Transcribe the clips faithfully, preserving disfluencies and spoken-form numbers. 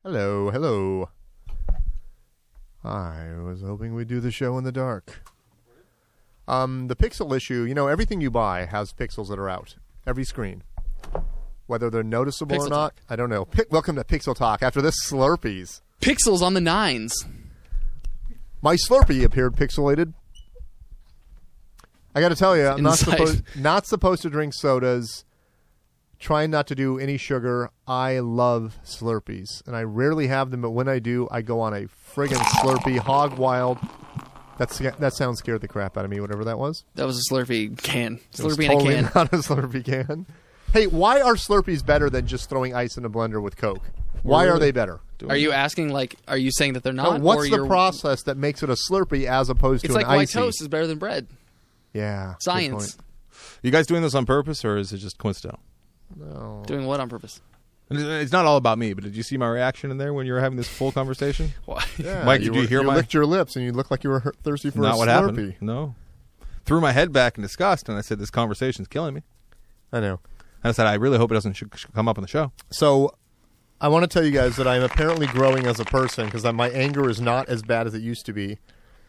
Hello, hello. I was hoping we'd do the show in the dark. Um, the pixel issue, you know, everything you buy has pixels that are out. Every screen. Whether they're noticeable Pixel or not, Talk. I don't know. P- welcome to Pixel Talk. After this, Slurpees. Pixels on the nines. My Slurpee appeared pixelated. I got to tell you, I'm not Inside. supposed not supposed to drink sodas. Trying not to do any sugar. I love Slurpees, and I rarely have them. But when I do, I go on a friggin' Slurpee hog wild. That's that sound scared the crap out of me. Whatever that was. That was a Slurpee can. It was Slurpee totally in a can. Not a Slurpee can. Hey, why are Slurpees better than just throwing ice in a blender with Coke? Why are they better? Are you asking, like, are you saying that they're not? No, what's or the you're- process that makes it a Slurpee as opposed It's to like an white icy? toast is better than bread. Yeah. good Science. point. You guys doing this on purpose, or is it just coincidental? No. Doing what on purpose? And it's not all about me, but did you see my reaction in there when you were having this full conversation? Why? Yeah, Mike, did you were- hear you my- licked your lips and you looked like you were thirsty for Not a what Slurpee. happened. No. Threw my head back in disgust, and I said, this conversation's killing me. I know. And I said, I really hope it doesn't sh- sh- come up on the show. So, I want to tell you guys that I'm apparently growing as a person because my anger is not as bad as it used to be.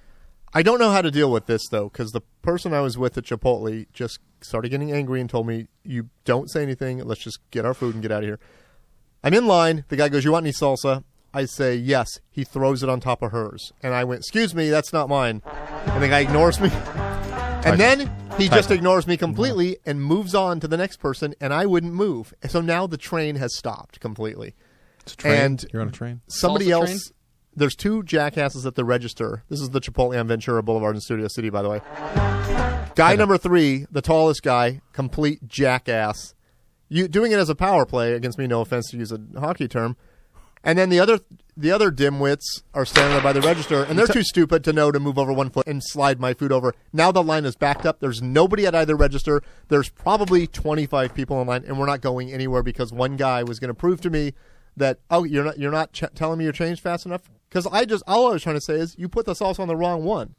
I don't know how to deal with this, though, because the person I was with at Chipotle just started getting angry and told me, you don't say anything. Let's just get our food and get out of here. I'm in line. The guy goes, you want any salsa? I say, yes. He throws it on top of hers. And I went, excuse me, that's not mine. And the guy ignores me. And then he just ignores me completely and moves on to the next person, and I wouldn't move. And so now the train has stopped completely. It's a train. And You're on a train. Somebody Salsa else... train? There's two jackasses at the register. This is the Chipotle on Ventura Boulevard in Studio City, by the way. Guy number three, the tallest guy, complete jackass. You doing it as a power play against me, no offense to use a hockey term. And then the other the other dimwits are standing there by the register, and they're too stupid to know to move over one foot and slide my food over. Now the line is backed up. There's nobody at either register. There's probably twenty-five people in line, and we're not going anywhere because one guy was going to prove to me that, oh, you're not you're not ch- telling me you're changed fast enough. Because I just all I was trying to say is you put the sauce on the wrong one.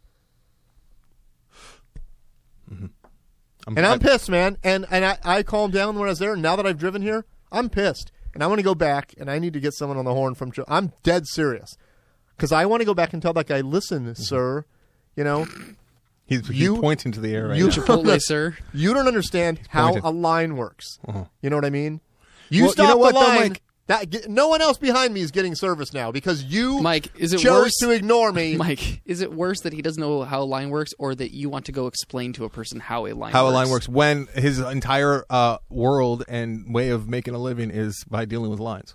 Mm-hmm. I'm, And I'm pissed, man. And and I, I calmed down when I was there. And now that I've driven here, I'm pissed. And I want to go back, and I need to get someone on the horn from... Ch- I'm dead serious. Because I want to go back and tell that guy, listen, mm-hmm. sir, you know... He's, he's you, pointing to the air right you now. Chipotle, sir. You don't understand how pointing. a line works. Uh-huh. You know what I mean? You Well, stop you know what, the though, line... Mike? That, get, no one else behind me is getting service now because you Mike, is it chose worse? to ignore me. Mike, is it worse that he doesn't know how a line works, or that you want to go explain to a person how a line How works? a line works when his entire uh, world and way of making a living is by dealing with lines.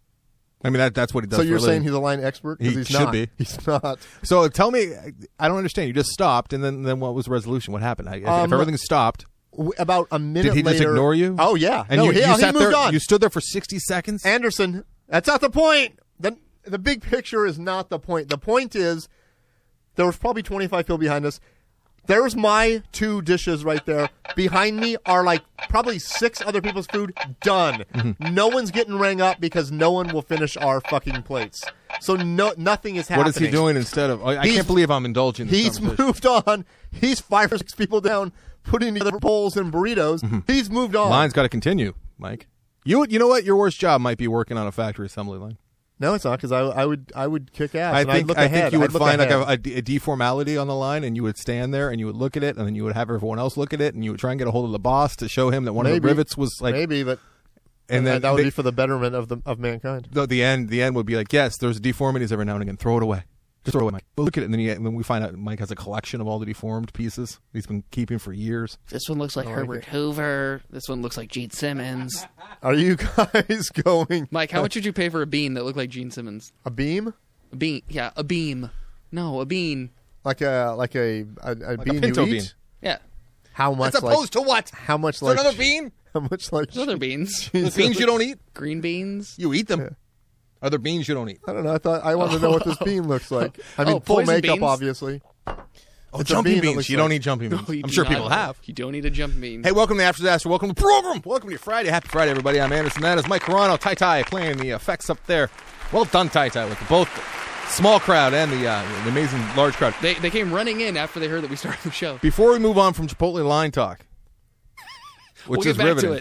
I mean, that that's what he does So for you're a saying living. he's a line expert? 'Cause He he's should not. be. He's not. So tell me, I don't understand. You just stopped, and then, then what was the resolution? What happened? I, if, Um, if everything stopped, W- About a minute did he later... just ignore you? Oh, yeah. And no, you, he, you he sat moved there. on. You stood there for sixty seconds. Anderson, that's not the point. The, the big picture is not the point. The point is there was probably twenty-five people behind us. There's my two dishes right there. Behind me are like probably six other people's food done. Mm-hmm. No one's getting rang up because no one will finish our fucking plates. So no, nothing is happening. What is he doing instead of? I, I He's- can't believe I'm indulging. This He's conversation. moved on. He's five or six people down, putting together bowls and burritos. Mm-hmm. He's moved on. Line's got to continue, Mike. You you know what? Your worst job might be working on a factory assembly line. No, it's not because I, I would I would kick ass. I and I'd think look I ahead. think you would I'd look find like ahead. a, a, de- a deformality on the line, and you would stand there and you would look at it, and then you would have everyone else look at it, and you would try and get a hold of the boss to show him that one of Maybe. the rivets was like. maybe, but and then that would they- be for the betterment of the of mankind. the, the end the end would be like, yes, there's deformities every now and again. Throw it away. Just throw it away, Mike. But look at it, and then, you, and then we find out Mike has a collection of all the deformed pieces he's been keeping for years. This one looks like like Herbert it. Hoover. This one looks like Gene Simmons. Are you guys going? Mike, how much would you pay for a bean that looked like Gene Simmons? A beam? A bean, yeah, a beam. No, a bean. Like a like a a, a Like bean a pinto you eat? bean. Yeah, How much? As opposed like, to what? how much Is like there another bean? How much like? there's other beans. The beans you don't eat? Green beans. You eat them. Yeah. Are there beans you don't eat? I don't know. I thought I wanted to know what this bean looks like. I mean, Oh, full poison makeup, beans? obviously. Oh, It's a jumping bean that beans. looks You like- don't eat jumping beans. No, you I'm do sure not. people have. You don't eat a jump bean. Hey, welcome to After Disaster. Welcome to the program. Welcome to your Friday. Happy Friday, everybody. I'm Anderson. That is Mike Carano. Tai Tai playing the effects up there. Well done, Tai Tai, with both the small crowd and the, uh, the amazing large crowd. They they came running in after they heard that we started the show. Before we move on from Chipotle line talk, which We'll get is back riveting, to it.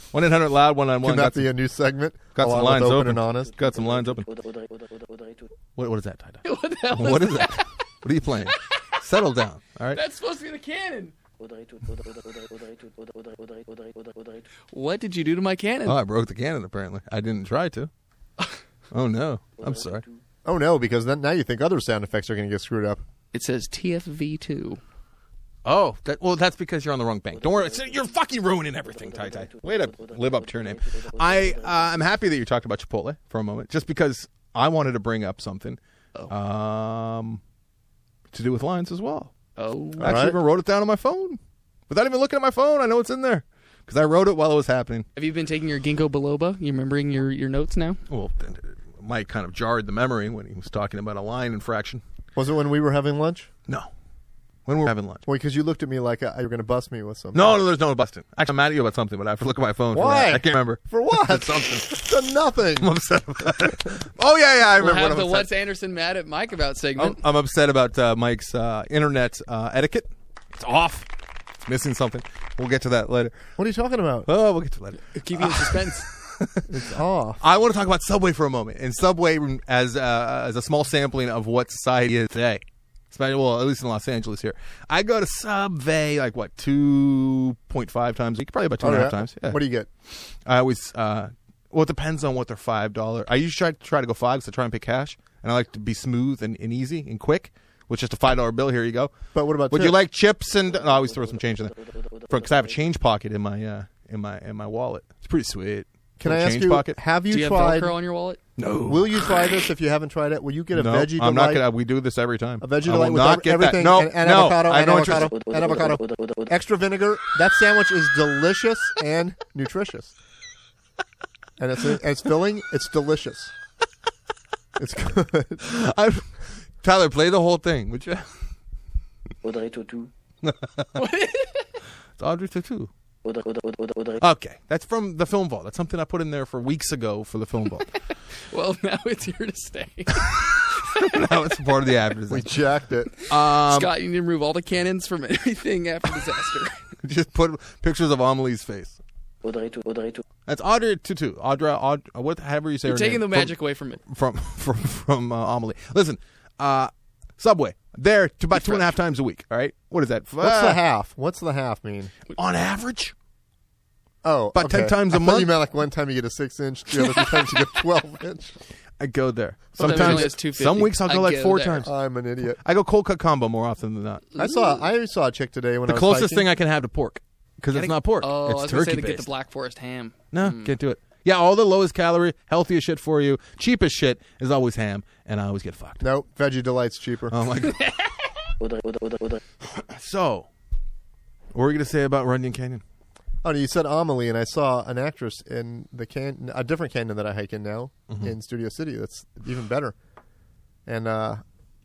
one eight hundred loud one nine one. Can that Got be some, a new segment? got some Along with lines open open. and honest. Got some lines open. What, what is that, Ty? What the hell What is is that? What are you playing? Settle down. All right. That's supposed to be the cannon. What did you do to my cannon? Oh, I broke the cannon. Apparently, I didn't try to. Oh no, I'm sorry. Oh no, because then now you think other sound effects are going to get screwed up. It says T F V two. Oh, that, well, that's because you're on the wrong bank. Don't worry, you're fucking ruining everything, Tai Tai. Way to live up to your name. I uh, I'm happy that you talked about Chipotle for a moment, just because I wanted to bring up something um, to do with lines as well. Oh, I actually right. even wrote it down on my phone without even looking at my phone. I know it's in there because I wrote it while it was happening. have you been taking your ginkgo biloba? You remembering your, your notes now? Well, Mike kind of jarred the memory when he was talking about a line infraction. Was it when we were having lunch? No, when we were having lunch. Well, because you looked at me like uh, you were going to bust me with something. No, no, there's no busting. Actually, I'm mad at you about something, but I have to look at my phone. For Why? that. I can't remember. For what? It's something. It's done nothing. I'm upset about it. Oh, yeah, yeah, I We'll remember have what the I'm What's upset. Anderson mad at Mike about I'm, segment. I'm upset about uh, Mike's uh, internet uh, etiquette. It's off. It's missing something. We'll get to that later. What are you talking about? Oh, we'll get to that later. Keep you in suspense. It's off. I want to talk about Subway for a moment. And Subway as uh, as a small sampling of what society is today. Especially, well, at least in Los Angeles here. I go to Subway like, what, two point five times a week? Probably about two Oh, and a half yeah? times. Yeah. What do you get? I always, uh, well, it depends on what their five dollars. I usually try, try to go five because I try and pay cash. And I like to be smooth and, and easy and quick. With just a five dollar bill, here you go. But what about Would tip? you like chips and? No, I always throw some change in there because I have a change pocket in my uh, in my in my wallet. It's pretty sweet. Can I Little ask change you, pocket? have you, Do you have tried... Velcro on your wallet? No. Will you try this if you haven't tried it? Will you get a no, veggie I'm not delight? gonna. We do this every time. A veggie I will delight with not ev- get everything that. No, and, and no, avocado I and know avocado interest- and avocado. Extra vinegar. That sandwich is delicious and nutritious. And it's it's filling. It's delicious. It's good. I'm- Tyler, play the whole thing, would you? Audrey Tautou. It's Audrey Tautou. Audrey, Audrey, Audrey, Audrey. Okay, that's from the Film Vault. That's something I put in there for weeks ago for the Film Vault. Well, now it's here to stay. Now it's part of the We advertising. jacked it. Um, Scott, you need to remove all the cannons from everything after disaster. just put pictures of Amelie's face. Audrey Tautou. Audrey Tautou. That's Audrey Tautou. Audra, Aud, whatever you say. You're her taking name. the magic away from it. from from from, from uh, Amelie. Listen, uh, Subway. There to about two and a half times a week. All right, what is that? What's Uh, the half? What's the half mean? on average? Oh, About ten okay. times a I thought month? You meant like one time you get a six inch, the other two times you get twelve inch. I go there. Sometimes Sometimes, only has two fifty. some weeks I'll go I like go four there. times. I'm an idiot. I go cold cut combo more often than not. I saw I saw a chick today when The I was closest hiking. thing I can have to pork because it's not pork. Oh, I it's was going to turkey say to get the based. Black Forest ham. No, can't do it. Yeah, all the lowest calorie, healthiest shit for you, cheapest shit is always ham, and I always get fucked. Nope, Veggie Delight's cheaper. Oh my god. Audrey, Audrey, Audrey, Audrey. So, what were you gonna say about Runyon Canyon? Oh, no, you said Amelie, and I saw an actress in the can, a different canyon that I hike in now Mm-hmm. in Studio City. That's even better. And uh,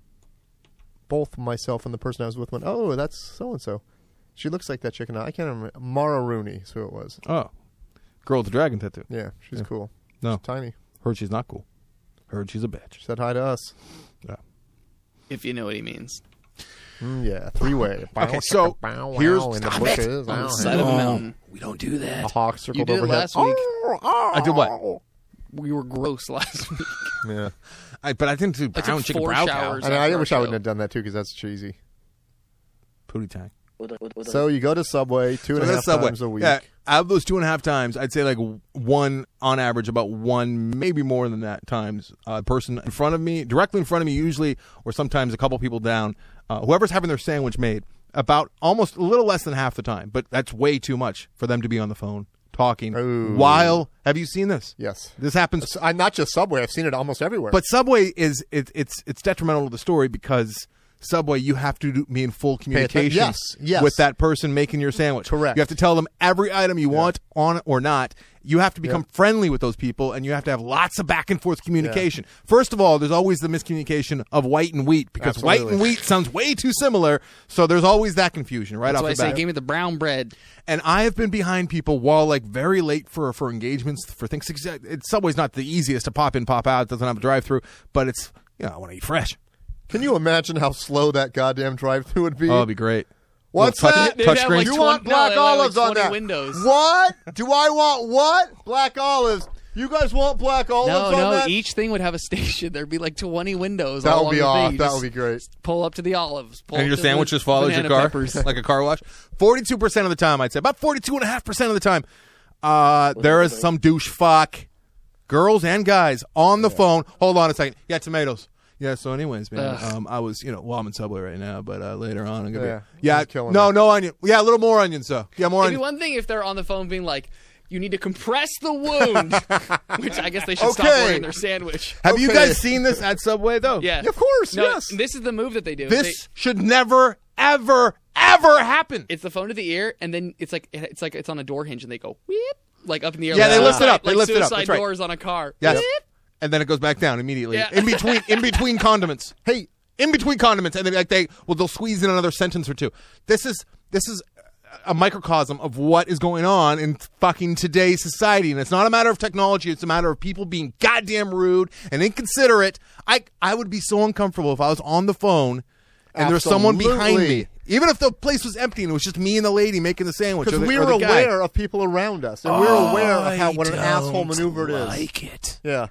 both myself and the person I was with went, "Oh, that's so and so." She looks like that chicken. I can't remember. Mara Rooney is who it was. Oh, girl with the dragon tattoo. Yeah, she's Yeah. cool. No, She's tiny. heard she's not cool. Heard she's a bitch. She said hi to us. Yeah. If you know what he means. Mm, yeah, three way. Okay, so here's- in the Stop it! bushes. On the Ow, side of a Oh. mountain. We don't do A that. hawk circled You did it overhead. last week. Oh, I did what? oh. We were gross last week. Yeah. I, but I didn't do I brown took chicken four brow showers. cow. I, know, I after our wish I show. wouldn't have done that too because that's cheesy. Pootie tang. Audrey, Audrey, Audrey. So you go to Subway two and a So half that's Subway. times a week. Yeah, out of those two and a half times, I'd say like one on average, about one, maybe more than that times. A uh, person in front of me, directly in front of me, usually, or sometimes a couple people down. Uh, whoever's having their sandwich made, about almost a little less than half the time, but that's way too much for them to be on the phone talking Ooh. while. Have you seen this? Yes. This happens. So, I, not just Subway. I've seen it almost everywhere. But Subway is it, it's it's detrimental to the story because Subway, you have to do, be in full communication Yes, yes. with that person making your sandwich. Correct. You have to tell them every item you want on it or not. You have to become Yeah. friendly with those people, and you have to have lots of back and forth communication. First of all, there's always the miscommunication of white and wheat because white Absolutely. and wheat sounds way too similar. So there's always that confusion right That's off why I the say, bat. give me the brown bread. And I have been behind people while like very late for for engagements for things. It's Subway's not the easiest to pop in, pop out. It doesn't have a drive through, but it's you know I want to eat fresh. Can you imagine how slow that goddamn drive-through would be? Oh, it'd be great. What's touch- that? They'd touch have, screen? like, You twen- want no, black they'd have, like, olives on twenty that? windows. What? Do I want what? Black olives. You guys want black olives No, on no. that? Each thing would have a station. There'd be like twenty windows. That all would be along the off. thing. That Just would be great. Pull up to the olives. Pull And up your to the sandwich just follows your banana car peppers. like a car wash. Forty-two percent of the time, I'd say about forty-two and a half percent of the time, uh, there is some douche fuck, girls and guys, on the phone. Hold on a second. Yeah, tomatoes. Yeah. So, anyways, man, Ugh. um, I was, you know, well, I'm in Subway right now, but uh, later on, I'm gonna Yeah, be, yeah, he's killing no, it. no onion. Yeah, a little more onions, though. Yeah, more It'd be onions. one thing if they're on the phone being like, "You need to compress the wound," which I guess they should stop Okay. wearing their sandwich. Have you Okay. guys seen this at Subway though? Yeah, Of course, No, yes. this is the move that they do. This They- should never, ever, ever happen. it's the phone to the ear, and then it's like it's like it's on a door hinge, and they go whip like up in the air. Yeah, like they lift it suicide- up. They like lift it up. suicide That's right. doors on a car. Yes. Whip. And then it goes back down immediately. Yeah. In between in between condiments. Hey, In between condiments. And then like they well they'll squeeze in another sentence or two. This is this is a microcosm of what is going on in fucking today's society. And it's not a matter of technology, it's a matter of people being goddamn rude and inconsiderate. I I would be so uncomfortable if I was on the phone and there's someone behind Absolutely. me. Even if the place was empty and it was just me and the lady making the sandwich. because or the- we or were the guy. aware of people around us, and we we're aware of how what an I asshole don't maneuver it is. like it. Yeah.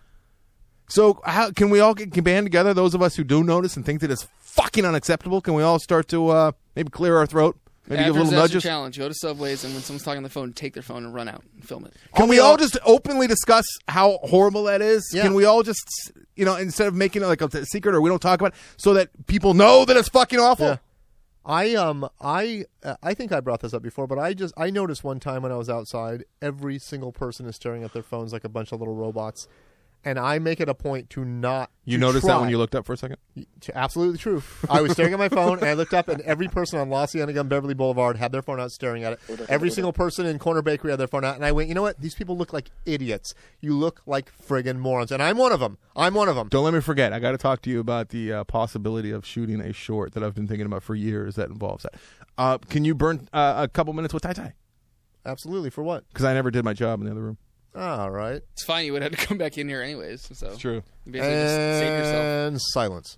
So how can we all get can band together? Those of us who do notice and think that it's fucking unacceptable, can we all start to uh, maybe clear our throat? Maybe After give little disaster nudges. challenge, go to Subways, and when someone's talking on the phone, take their phone and run out and film it. Can All we we all all- just openly discuss how horrible that is? Yeah. Can we all just, you know, instead of making it like a secret or we don't talk about it, so that people know that it's fucking awful? Yeah. I um I uh, I think I brought this up before, but I just I noticed one time when I was outside, every single person is staring at their phones like a bunch of little robots, and I make it a point to not. You to noticed try. that when you looked up for a second? Absolutely true. I was staring at my phone, and I looked up, and every person on La Cienega and Beverly Boulevard had their phone out staring at it. Every single person in Corner Bakery had their phone out, and I went, you know what? These people look like idiots. You look like friggin' morons, and I'm one of them. I'm one of them. Don't let me forget. I got to talk to you about the uh, possibility of shooting a short that I've been thinking about for years that involves that. Uh, can you burn uh, a couple minutes with Tai Tai? Absolutely. For what? Because I never did my job in the other room. All right. It's fine. You would have to come back in here anyways. So It's true. you basically just save yourself. And silence.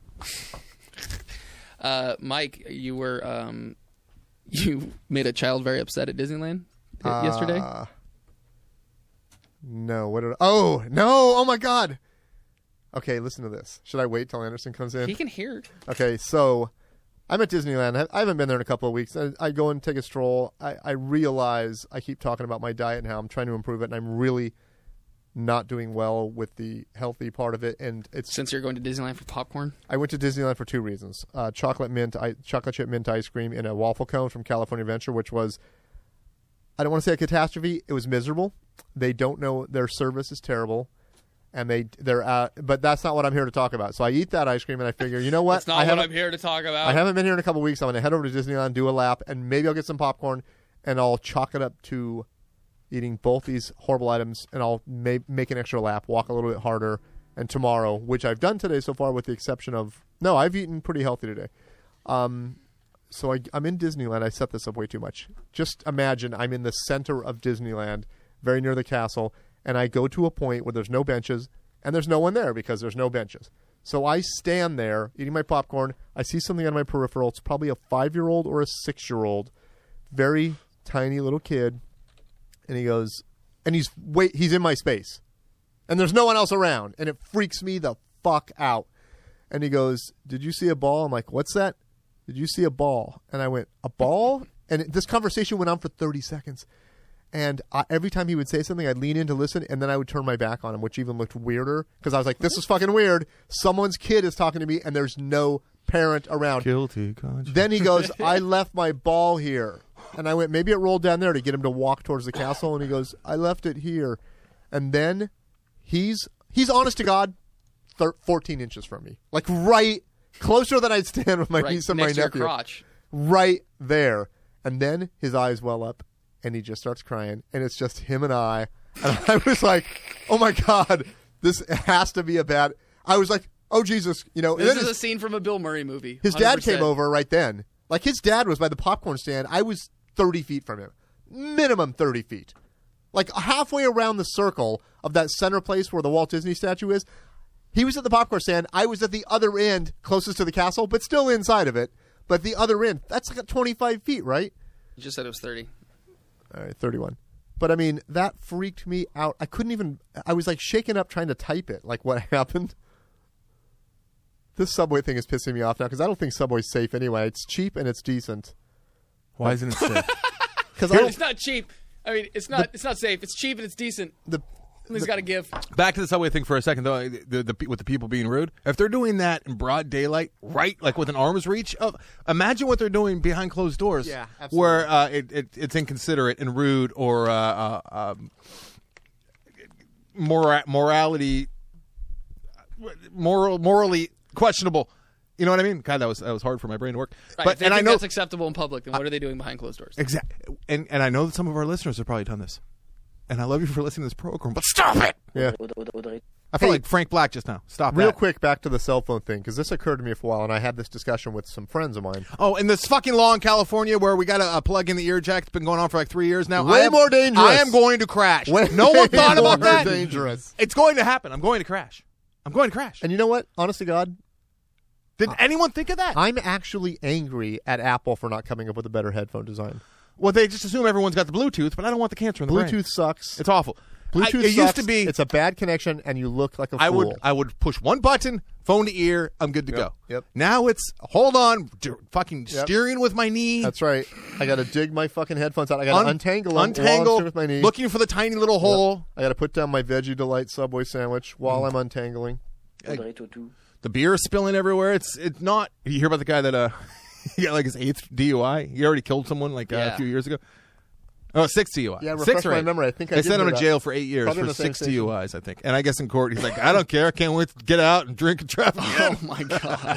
Uh, Mike, you were um, you made a child very upset at Disneyland y- yesterday. Uh, no. What did? Oh no! Oh my God. Okay, listen to this. Should I wait till Anderson comes in? He can hear it. Okay, so I'm at Disneyland. I- I haven't been there in a couple of weeks. I, I go and take a stroll. I, I realize I keep talking about my diet and how I'm trying to improve it, and I'm really not doing well with the healthy part of it. And it's Since you're going to Disneyland for popcorn, I went to Disneyland for two reasons: uh, chocolate mint, I, chocolate chip mint ice cream in a waffle cone from California Adventure, which was, I don't want to say a catastrophe. It was miserable. They don't know, their service is terrible, and they they're uh, but that's not what I'm here to talk about. So I eat that ice cream, and I figure, you know what? that's not I what haven't- I'm here to talk about. I haven't been here in a couple of weeks. I'm going to head over to Disneyland, do a lap, and maybe I'll get some popcorn, and I'll chalk it up to eating both these horrible items, and I'll may- make an extra lap, walk a little bit harder, and tomorrow, which I've done today so far with the exception of, no, I've eaten pretty healthy today. Um, so I, I'm in Disneyland. I set this up way too much. Just imagine I'm in the center of Disneyland, very near the castle, and I go to a point where there's no benches, and there's no one there because there's no benches. So I stand there eating my popcorn. I see something on my peripheral. It's probably a five-year-old or a six-year-old, very tiny little kid. And he goes, and he's wait, he's in my space, and there's no one else around, and it freaks me the fuck out. And he goes, "Did you see a ball?" I'm like, "What's that?" "Did you see a ball?" And I went, "A ball?" And it, this conversation went on for thirty seconds. And I, every time he would say something, I'd lean in to listen, and then I would turn my back on him, which even looked weirder because I was like, "This is fucking weird. Someone's kid is talking to me, and there's no parent around." Guilty conscience. Then he goes, "I left my ball here." And I went, maybe it rolled down there to get him to walk towards the castle. And he goes, "I left it here." And then he's he's honest to God, thir- fourteen inches from me. Like right closer than I'd stand with my right niece and next my to your nephew. crotch. Right there. And then his eyes well up and he just starts crying. And it's just him and I. And I was like, oh my God, this has to be a bad. I was like, oh Jesus. You know, and This then is his- a scene from a Bill Murray movie. his one hundred dad percent. came over right then. Like his dad was by the popcorn stand. I was thirty feet from him. Minimum thirty feet. Like halfway around the circle of that center place where the Walt Disney statue is. He was at the popcorn stand. I was at the other end closest to the castle, but still inside of it. but the other end, that's like twenty-five feet, right? You just said it was thirty. All right, thirty-one. But I mean, that freaked me out. I couldn't even, I was like shaken up trying to type it. Like, what happened? This Subway thing is pissing me off now because I don't think Subway's safe anyway. It's cheap and it's decent. Why isn't it safe? Because I It's don't, not cheap. I mean, it's not. It's not safe. It's cheap and it's decent. the, Something's got to give. Back to the Subway thing for a second, though. The, the, with the people being rude, if they're doing that in broad daylight, right, like with an arm's reach, oh, imagine what they're doing behind closed doors. Yeah, absolutely. where uh, it, it, it's inconsiderate and rude or uh, uh, um, mora- morality, moral, morally questionable. You know what I mean? God, that was that was hard for my brain to work. Right, but if they and think I know that's acceptable in public, then what are they doing behind closed doors? exactly, and and I know that some of our listeners have probably done this. And I love you for listening to this program, but stop it! yeah. Audrey, Audrey, Audrey. I feel Hey. like Frank Black just now. Stop Real that. quick, back to the cell phone thing, because this occurred to me for a while, and I had this discussion with some friends of mine. Oh, and this fucking law in California where we got to uh, plug in the ear jack. It's been going on for like three years now. Way I am, more dangerous. I am going to crash. Way no one thought about more that. dangerous. It's going to happen. I'm going to crash. I'm going to crash. And you know what? Honest to God, Did anyone think of that? I'm actually angry at Apple for not coming up with a better headphone design. Well, they just assume everyone's got the Bluetooth, but I don't want the cancer in the brain. Bluetooth sucks. It's awful. Bluetooth I, it sucks. used to be. It's a bad connection, and you look like a I fool. would I would push one button, phone to ear, I'm good to Yep, go. yep. Now it's hold on, d- fucking Yep. steering with my knee. That's right. I got to dig my fucking headphones out. I got to Un- untangle them. while I'm untangle, sitting with my knee. looking for the tiny little hole. I got to put down my Veggie Delight Subway sandwich while I'm untangling. Audrey, Tutu. The beer is spilling everywhere. It's it's not. You hear about the guy that uh he got like his eighth D U I. He already killed someone like uh, Yeah. a few years ago. Oh, six D U I. Yeah, refresh six or my eight. memory. I think I they did sent him hear to that. jail for eight years Probably in for the same six station. D U Is, I think. And I guess in court he's like, I don't care. I can't wait to get out and drink and traffic again. Oh my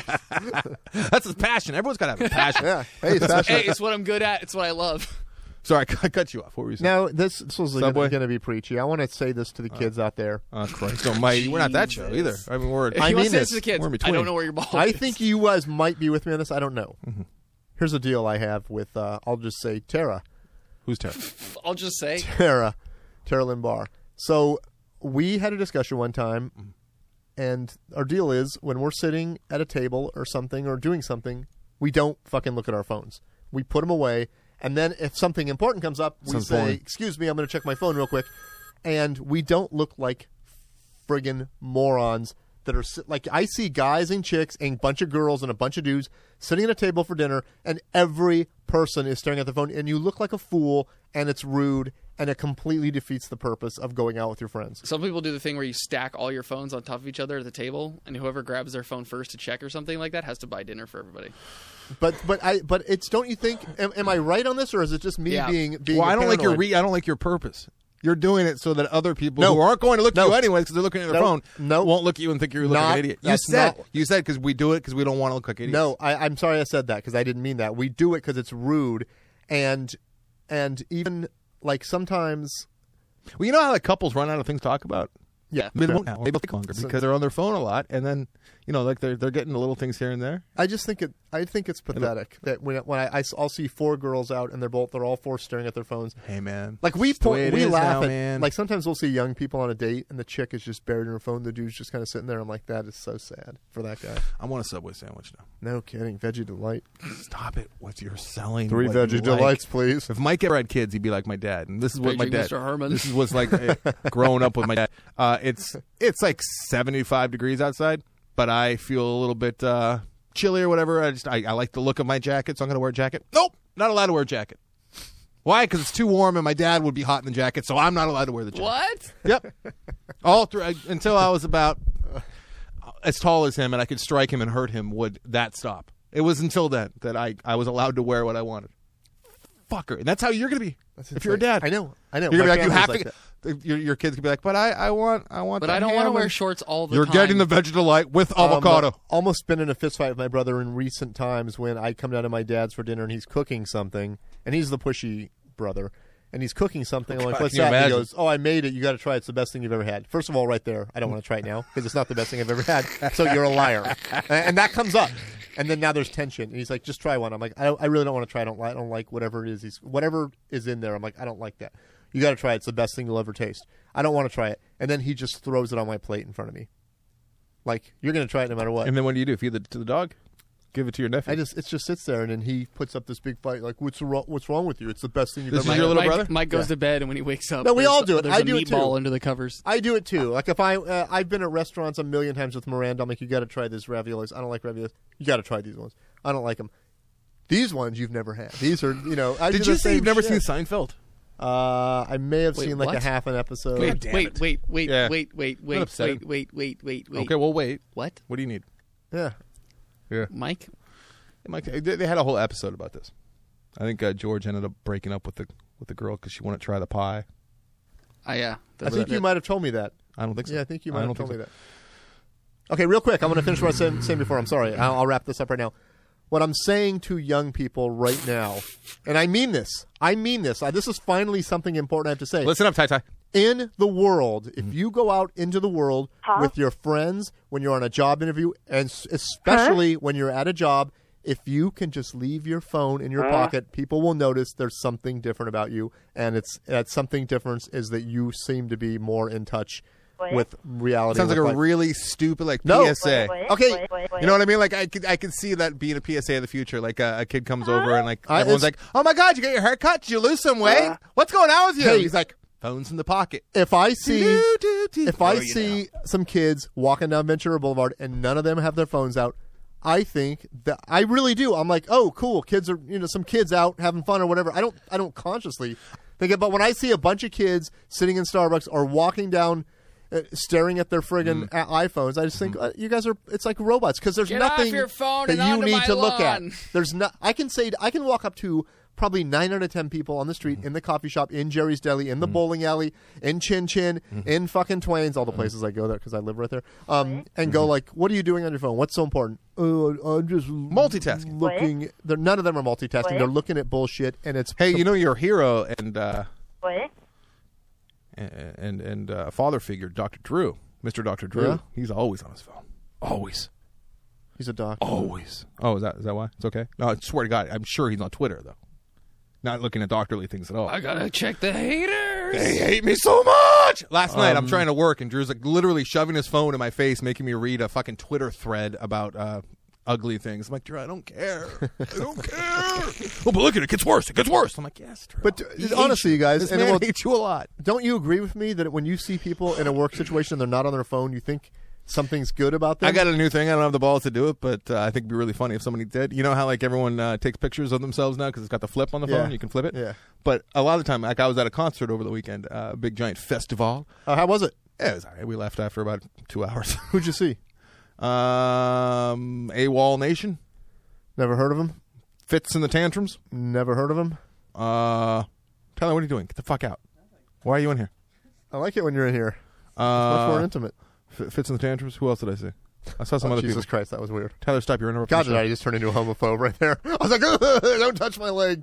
god! That's his passion. Everyone's got to have a passion. Yeah. Hey, it's passionate. Hey, it's what I'm good at. It's what I love. Sorry, I cut you off. What were you saying? Now, this, this was Subway? going to be preachy. I want to say this to the kids out there. Oh, Christ almighty. We're not that show either. I mean, we're. If I you want mean to say this. this to the kids, We're in I between. don't know where your ball I is. think you guys might be with me on this. I don't know. Mm-hmm. Here's a deal I have with, uh, I'll just say, Tara. Who's Tara? I'll just say. Tara. Tara Lynn Barr. So we had a discussion one time, and our deal is when we're sitting at a table or something or doing something, we don't fucking look at our phones. We put them away, and then if something important comes up, we Sounds say, boring. excuse me, I'm going to check my phone real quick. And we don't look like friggin' morons that are sit- like I see guys and chicks and a bunch of girls and a bunch of dudes sitting at a table for dinner, and every person is staring at their phone, and you look like a fool, and it's rude, and it completely defeats the purpose of going out with your friends. Some people do the thing where you stack all your phones on top of each other at the table, and whoever grabs their phone first to check or something like that has to buy dinner for everybody. But but I but it's don't you think? Am, am I right on this, or is it just me Yeah. being being? Well, I don't like your paranoid? re- I don't like your purpose. You're doing it so that other people No. who aren't going to look No. at you anyways because they're looking at their No. phone No. won't look at you and think you're looking Not- like an idiot. You that's said not- you said because we do it because we don't want to look like idiots. No, I, I'm sorry I said that because I didn't mean that. We do it because it's rude, and and even like sometimes, Well, you know how like couples run out of things to talk about. yeah. Maybe they won't now. Maybe they'll take longer because they're on their phone a lot, and then you know like they're they're getting the little things here and there. I just think it. I think it's pathetic that when when I, I will see four girls out and they're both they're all four staring at their phones. Hey man, Like we It's the way point, it we is laugh now, at man. like sometimes we'll see young people on a date and the chick is just buried in her phone. The dude's just kind of sitting there. I'm like, that is so sad for that guy. I want a Subway sandwich now. No kidding. Veggie Delight. Stop it! What you're selling? Three what Veggie you like. Delights, please. If Mike ever had kids, he'd be like my dad, and this is what my Paging dad. Mister Herman. This is what's like eh, growing up with my dad. Uh, it's it's like seventy-five degrees outside, but I feel a little bit uh, chilly or whatever. I just I, I like the look of my jacket, so I'm going to wear a jacket. Nope, not allowed to wear a jacket. Why? Because it's too warm, and my dad would be hot in the jacket, so I'm not allowed to wear the jacket. What? Yep. All through I- until I was about as tall as him, and I could strike him and hurt him. Would that stop? It was until then that I, I was allowed to wear what I wanted. Fucker, and that's how you're gonna be if you're a dad. I know. I know. You're gonna My be like you family's have like to. that. Your, your kids could be like, but I, I want I want. But the I don't want to ham wear and-" shorts all the You're time. getting the Veggie Delight with avocado. Um, almost been in a fist fight with my brother in recent times when I come down to my dad's for dinner and he's cooking something, and he's the pushy brother, and he's cooking something. I'm like, God, what's can you that? And he imagine? goes, oh, I made it. You got to try it. It's the best thing you've ever had. First of all, right there, I don't want to try it now because it's not the best thing I've ever had. So you're a liar, and, and that comes up. And then now there's tension, and he's like, "Just try one." I'm like, "I, don't, I really don't want to try. I don't like. I don't like whatever it is. He's whatever is in there." I'm like, "I don't like that. You got to try it. It's the best thing you'll ever taste." I don't want to try it, and then he just throws it on my plate in front of me, like you're going to try it no matter what. And then what do you do? Feed it to the dog? Give it to your nephew. I just it just sits there, and then he puts up this big fight. Like, what's wrong? What's wrong with you? It's the best thing you've This ever. is your little Mike, brother? Mike goes Yeah. to bed, and when he wakes up, No, we there's- all do it. There's I a do it meatball too. under the covers. I do it too. Like if I uh, I've been at restaurants a million times with Miranda. I'm like, you got to try these raviolis. I don't like raviolis. You got to try these ones. I don't like them. These ones you've never had. These are you know. I Did do you the say same you've never shit. seen Seinfeld? Uh, I may have Wait, seen like what? a half an episode. Wait, damn wait, it. wait, wait, Yeah. wait, wait, Not wait, upset. wait, wait, wait, wait, wait. Okay, well, wait. What, What do you need? Yeah. Yeah. Mike? Mike, they they had a whole episode about this. I think uh, George ended up breaking up with the with the girl because she wanted to try the pie. Uh, yeah, I think you might have told me that. I don't think so. Yeah, I think you might I have don't told me think that. Okay, real quick. I'm going to finish what I was saying, saying before. I'm sorry. I'll, I'll wrap this up right now. What I'm saying to young people right now, and I mean this. I mean this. I, this is finally something important I have to say. Listen up, Tai Tai. In the world, if Mm-hmm. you go out into the world Huh? with your friends when you're on a job interview, and s- especially when you're at a job, if you can just leave your phone in your Huh? pocket, people will notice there's something different about you, and it's that something different is that you seem to be more in touch Wait. with reality. Sounds like with a life. really stupid like No. P S A. Wait, wait, Okay. wait, wait, wait. You know what I mean? Like I could, I could see that being a P S A of the future. Like uh, a kid comes over and like I- everyone's it's- like, "Oh my God, you got your hair cut? Did you lose some weight? What's going on with you?" Hey. He's like, "Phones in the pocket." If I see Do, do, do. if I Oh, you see know. some kids walking down Ventura Boulevard and none of them have their phones out, I think that I really do. I'm like, oh, cool, kids are you know some kids out having fun or whatever. I don't I don't consciously think it, but when I see a bunch of kids sitting in Starbucks or walking down. Uh, staring at their friggin' Mm. a- iPhones, I just think uh, you guys are. It's like robots because there's Get off nothing your phone that and you onto need my to look at. lawn. There's not. I can say I can walk up to probably nine out of ten people on the street, Mm-hmm. in the coffee shop, in Jerry's Deli, in the bowling alley, in Chin Chin, Mm-hmm. in fucking Twain's, all the places I go there because I live right there. Um, and go like, what are you doing on your phone? What's so important? Oh, I'm just Multitasking. Looking. They're, none of them are multitasking. Wait. They're looking at bullshit, and it's Hey, you know your hero and uh, Wait. and and uh, father figure, Doctor Drew, Mister Doctor Drew. Yeah. He's always on his phone. Always. he's a doctor. Always. Oh, is that is that why? It's okay. No, I swear to God, I'm sure he's on Twitter though. Not looking at doctorly things at all. I gotta check the haters. They hate me so much. Last night, I'm Um, trying to work, and Drew's like literally shoving his phone in my face, making me read a fucking Twitter thread about uh, ugly things. I'm like, Drew, I don't care. I don't care. Oh, but look at it. It gets worse. It gets worse. I'm like, yes, Drew. But, uh, He hates honestly, you guys, this and it man will- hates you a lot. Don't you agree with me that when you see people in a work situation, they're not on their phone, you think something's good about them? I got a new thing. I don't have the balls to do it, but uh, I think it'd be really funny if somebody did. You know how like everyone uh, takes pictures of themselves now because it's got the flip on the Yeah. phone. You can flip it. Yeah. But a lot of the time, like I was at a concert over the weekend, uh, a big giant festival. Uh, how was it? Yeah, it was all right. We left after about two hours. Who'd you see? um, AWOL Nation, Never heard of him. Fits in the Tantrums. Never heard of him. Uh, Tyler, what are you doing? Get the fuck out. Why are you in here? I like it when you're in here. It's Uh, much more intimate. F- Fits in the Tantrums. Who else did I see? I saw some Oh, other Jesus people. Christ, that was weird. Tyler, stop! You're interrupting. God, the did show. I just turn into a homophobe right there? I was like, don't touch my leg.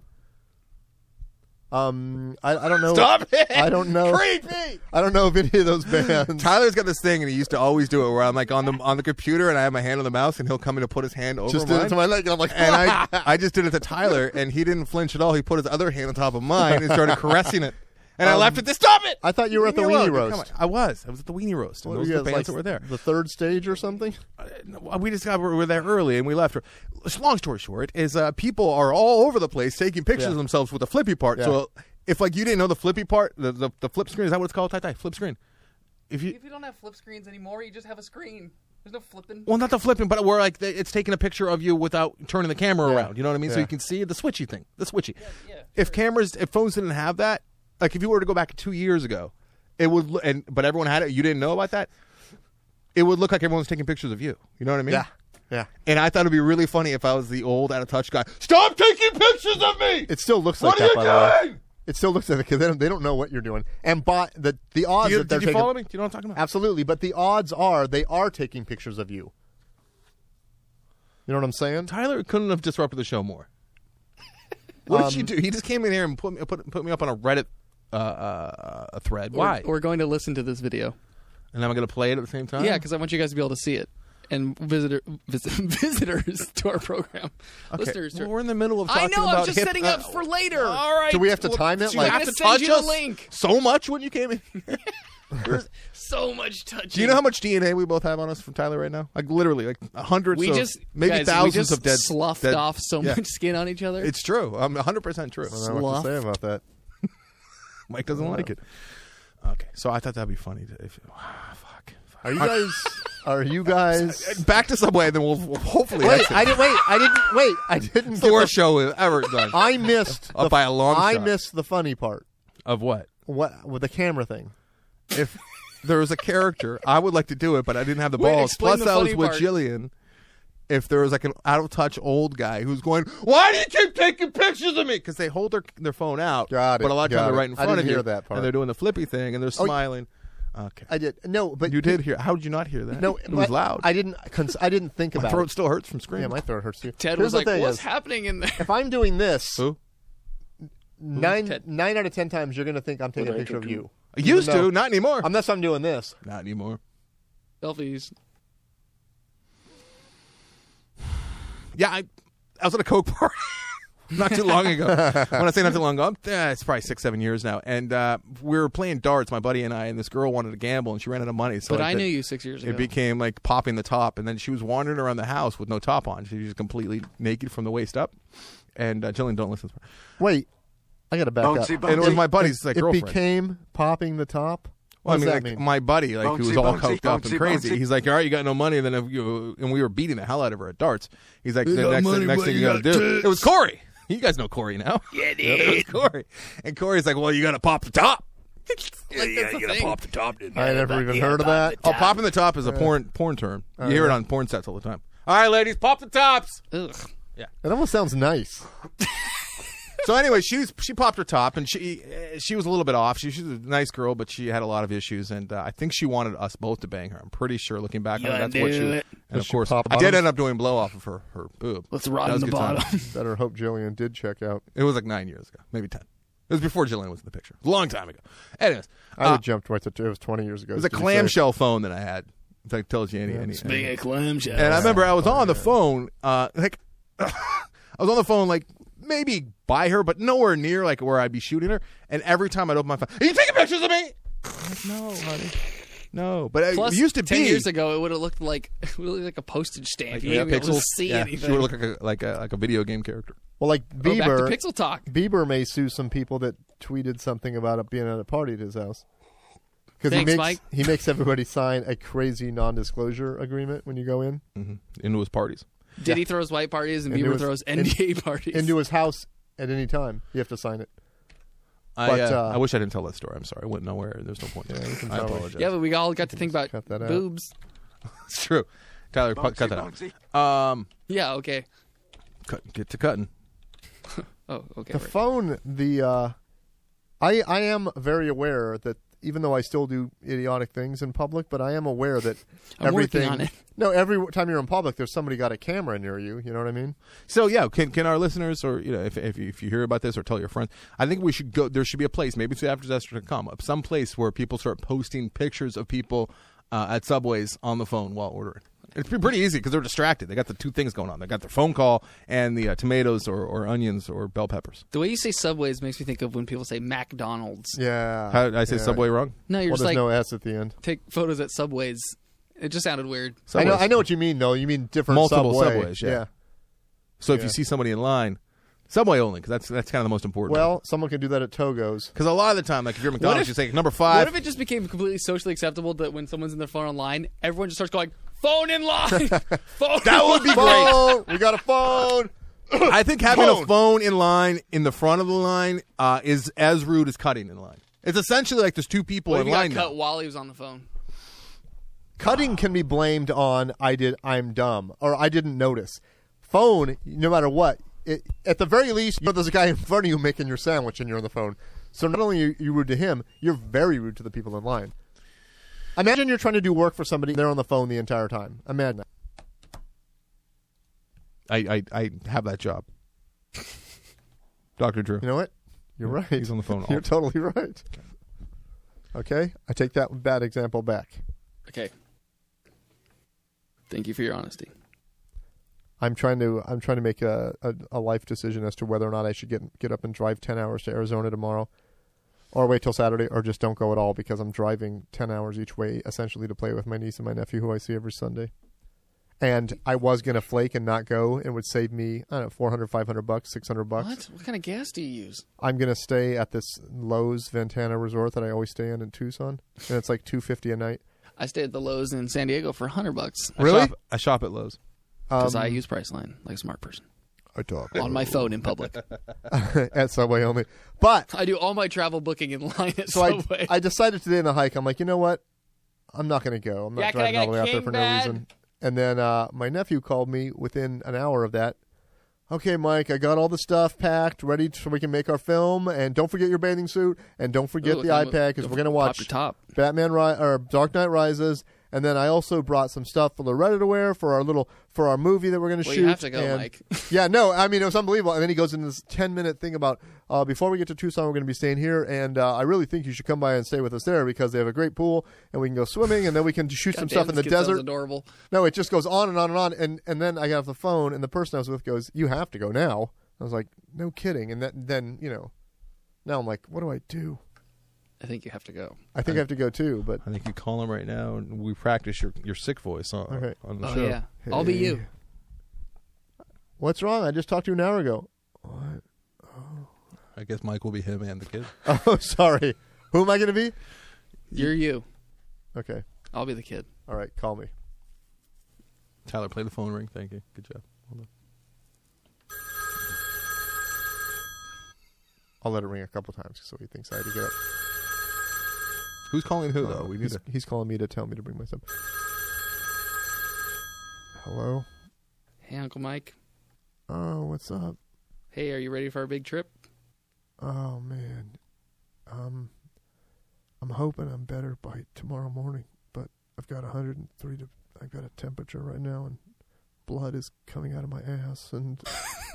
Um, I, I don't know. Stop it! I don't know. Creepy. I don't know of any of those bands. Tyler's got this thing, and he used to always do it, where I'm like on the on the computer, and I have my hand on the mouse, and he'll come in to put his hand over Just did mine. it to my leg, and I'm like, and I I just did it to Tyler, and he didn't flinch at all. He put his other hand on top of mine and started caressing it. And I Um, left it to stop it. I thought you were at the Leave me Weenie alone. Roast. Come on. I was. I was at the Weenie Roast. And What those were are you the guys, bands like that were there. The third stage or something? Uh, no, we just got we were there early and we left. Long story short is uh, people are all over the place taking pictures Yeah. of themselves with the flippy part. Yeah. So if like you didn't know the flippy part, the, the the flip screen, is that what it's called? Tai Tai, flip screen. If you If you don't have flip screens anymore, you just have a screen. There's no flipping. well, not the flipping, but where like the, it's taking a picture of you without turning the camera Yeah. around. You know what I mean? So Yeah. you can see the switchy thing, the switchy. yeah, if cameras, if phones didn't have that, like if you were to go back two years ago, it would. lo- And but everyone had it. You didn't know about that. It would look like everyone was taking pictures of you. You know what I mean? Yeah. Yeah. And I thought it'd be really funny if I was the old, out of touch guy. Stop taking pictures of me. It still looks What like are that, you by the way. doing? It still looks like it because they don't, they don't know what you're doing. And by the the odds Do you, that they're did you taking, follow me? Do you know what I'm talking about? Absolutely, but the odds are they are taking pictures of you. You know what I'm saying? Tyler couldn't have disrupted the show more. What did Um, she do? He just came in here and put me put, put me up on a Reddit uh, uh, a thread. Why? We're, we're going to listen to this video. and I'm going to play it at the same time. Yeah, because I want you guys to be able to see it. And visitor, visit, visitors to our program, Okay. listeners. To Well, we're in the middle of I talking know. about I'm just hip- setting uh, up for later. All right. Do we have to Well, time it? do you Like- have I'm to gonna send touch you the us link. so much when you came in. There's so much touching. Do you know how much D N A we both have on us from Tyler right now? Like literally, like hundreds. we of, just maybe guys, thousands we just of dead. sloughed dead, off so yeah. much skin on each other. It's true. I'm one hundred percent true. I don't know what to say about that. Mike doesn't like it. Okay, so I thought that'd be funny. To, if, fuck, fuck. Are you guys? Are you guys? Back to Subway, and then we'll, we'll hopefully. Wait, exit. I didn't. Wait, I didn't. Wait, I didn't. It's the get worst show we've ever done. I missed Up the, by a long I shot. missed the funny part. Of what? What with the camera thing? If there was a character, I would like to do it, but I didn't have the Wait, balls. explain Plus, the I was funny with part. Jillian. If there was like an out of touch old guy who's going, "Why do you keep taking pictures of me?" Because they hold their their phone out, Got it, but a lot of got times they're it. right in I front didn't of hear you, that part. and they're doing the flippy thing, and they're Oh, smiling. Okay, I did no, but you did hear. How did you not hear that? No, it was my- loud. I didn't. Cons- I didn't think my about throat it. still hurts from screaming. Yeah, my throat hurts too. Ted Here's was the like, thing "What's is, happening in there?" if I'm doing this, Who? nine Ted. nine out of ten times you're going to think I'm taking a picture of you. I used Even though- to, not anymore. Unless I'm doing this. Not anymore. Selfies. Yeah, I, I was at a Coke party not too long ago. When I say not too long ago, I'm, eh, it's probably six, seven years now. And uh, we were playing darts, my buddy and I, and this girl wanted to gamble, and she ran out of money. So But like, I the- knew you six years ago. It became like popping the top, and then she was wandering around the house with no top on. She was just completely naked from the waist up. And uh, Jillian, don't listen to her. Wait, I got to back up. And it was my buddy's like It girlfriend. became popping the top. Well, I What mean, does like that mean? my buddy, like who was Bouncy, all bouncy, coked up and bouncy, crazy. bouncy. He's like, "All right, you got no money." And then if you, and we were beating the hell out of her at darts. He's like, "The got next, money, thing, next but thing you you got to got do." tits. It was Corey. You guys know Corey now. Yeah, it was Corey. And Corey's like, "Well, you got to pop the top." yeah, you gotta pop the top, didn't I never even heard of that. Oh, popping the top is a porn porn term. You hear it on porn sets all the time. All right, ladies, pop the tops. Ugh. It almost sounds nice. So anyway, she was, she popped her top, and she uh, she was a little bit off. She, she was a nice girl, but she had a lot of issues, and uh, I think she wanted us both to bang her. I'm pretty sure, looking back on it, that's what she. do Was. it. And Does of she course, pop I did bottoms? end up doing blow off of her her boob. Let's That rot was in a the good time. bottom. Better hope Jillian did check out. It was like nine years ago, maybe ten. It was before Jillian was in the picture. A long time ago. Anyways, I uh, would jumped right to it was twenty years ago. it was a Did you say? clamshell phone that I had. If that tells you any. any, Big any. a clamshell. And I remember I was on the phone, uh, like I was on the phone, like maybe by her, but nowhere near like where I'd be shooting her. And every time I'd open my phone, "Are you taking pictures of me?" I'm like, "No, honey, no." But it Plus, used to ten be years ago, it would have looked like it would look like a postage stamp. like, you yeah, wouldn't be able pixels. to see yeah, anything. she would look like a like a like a video game character. Well, like Go back to Bieber, Pixel Talk. Bieber may sue some people that tweeted something about it being at a party at his house. Because he Thanks, makes Mike. he makes everybody sign a crazy non-disclosure agreement when you go in Mm-hmm. Into his parties. Diddy throws white parties and Into Bieber his- throws in- N D A parties. into his house at any time. You have to sign it. I, But, uh, uh, I wish I didn't tell that story. I'm sorry. I wouldn't know where. There's no point. Yeah, you can I tell her. apologize. yeah, but we all got to think about cut that out. boobs. It's true. Tyler, cut cut that out. Um, Yeah, okay. cut, get to cutting. Oh, okay. The right. phone, the uh, I I am very aware that even though I still do idiotic things in public, but I am aware that I'm working everything. on it. No, every time you're in public, there's somebody got a camera near you. You know what I mean? So yeah, can can our listeners, or you know, if if you, if you hear about this or tell your friends, I think we should go. There should be a place, maybe it's after disaster dot com, some place where people start posting pictures of people uh, at Subways on the phone while ordering. It's pretty pretty easy because they're distracted. They got the two things going on. They got their phone call and the uh, tomatoes or, or onions or bell peppers. The way you say Subways makes me think of when people say McDonald's. Yeah. How did I say yeah. Subway wrong? No, you're Well, just there's like no S at the end. take photos at Subways. It just sounded weird. I know. Subways. I know what you mean, though. You mean different Multiple Subway. Subways, yeah. So if Yeah. you see somebody in line, Subway only, because that's that's kind of the most important. Well, someone can do that at Togo's. because a lot of the time, like if you're at McDonald's, if- you say number What five. if it just became completely socially acceptable that when someone's in their phone online, everyone just starts going, phone in line! phone That would be in line!" Phone. We got a phone. I think having Phone. a phone in line in the front of the line uh, is as rude as cutting in line. It's essentially like there's two people What if in you got line. cut now. while he was on the phone? Cutting can be blamed on I did. I'm dumb or I didn't notice. Phone, no matter what. It, at the very least, you know, there's a guy in front of you making your sandwich, and you're on the phone. So not only are you rude to him, you're very rude to the people in line. Imagine you're trying to do work for somebody; they're on the phone the entire time. Imagine that. I, I I have that job, Doctor Drew. You know what? You're right. He's on the phone all You're the time. totally right. Okay, I take that bad example back. Okay. Thank you for your honesty. I'm trying to I'm trying to make a, a, a life decision as to whether or not I should get get up and drive ten hours to Arizona tomorrow. or wait till Saturday, or just don't go at all because I'm driving ten hours each way essentially to play with my niece and my nephew, who I see every Sunday. And I was going to flake and not go. It would save me, I don't know, four hundred, five hundred bucks, six hundred bucks. What? What kind of gas do you use? I'm going to stay at this Lowe's Ventana resort that I always stay in in Tucson. And it's like two hundred fifty dollars a night. I stayed at the Lowe's in San Diego for one hundred bucks. I Really? Shop, I shop at Lowe's. Because Um, I use Priceline like a smart person. I talk On my phone in public. at Subway only. But I do all my travel booking in line at so I, Subway. I decided today in the hike, I'm like, you know what? I'm not going to go. I'm not Yeah, can I driving all get the way out there king for no bed? reason. And then uh, my nephew called me within an hour of that. Okay, Mike, I got all the stuff packed, ready so we can make our film. And don't forget your bathing suit. And don't forget Ooh, the don't- iPad because don't we're going to pop watch your top. Batman Ri- or Dark Knight Rises. And then I also brought some stuff for Loretta to wear for our little for our movie that we're going to Well, shoot. you have to go, and, Mike. yeah, no, I mean it was unbelievable. And then he goes into this ten minute thing about uh, before we get to Tucson, we're going to be staying here, and uh, I really think you should come by and stay with us there because they have a great pool and we can go swimming, and then we can shoot some God stuff damn, in the this kid sounds desert. adorable. No, it just goes on and on and on. And and then I got off the phone, and the person I was with goes, "You have to go now." I was like, "No kidding." And that, then you know, now I'm like, "What do I do?" I think you have to go. I think I, have to go too, but I think you call him right now, and we practice your, your sick voice on, Okay. on the Oh, show. yeah. I'll be you. what's wrong? I just talked to you an hour ago. What? I guess Mike will be him and the kid. Oh, sorry. Who am I going to be? You're you. Okay. I'll be the kid. All right. Call me. Tyler, play the phone ring. Thank you. Good job. Hold on. I'll let it ring a couple times so he thinks I had to get up. Who's calling who, though? Oh, we need he's, to... he's calling me to tell me to bring myself. Hello? Hey, Uncle Mike. Oh, what's up? Hey, are you ready for our big trip? Oh, man. Um, I'm hoping I'm better by tomorrow morning, but I've got one hundred three to, I've got a temperature right now, and blood is coming out of my ass, and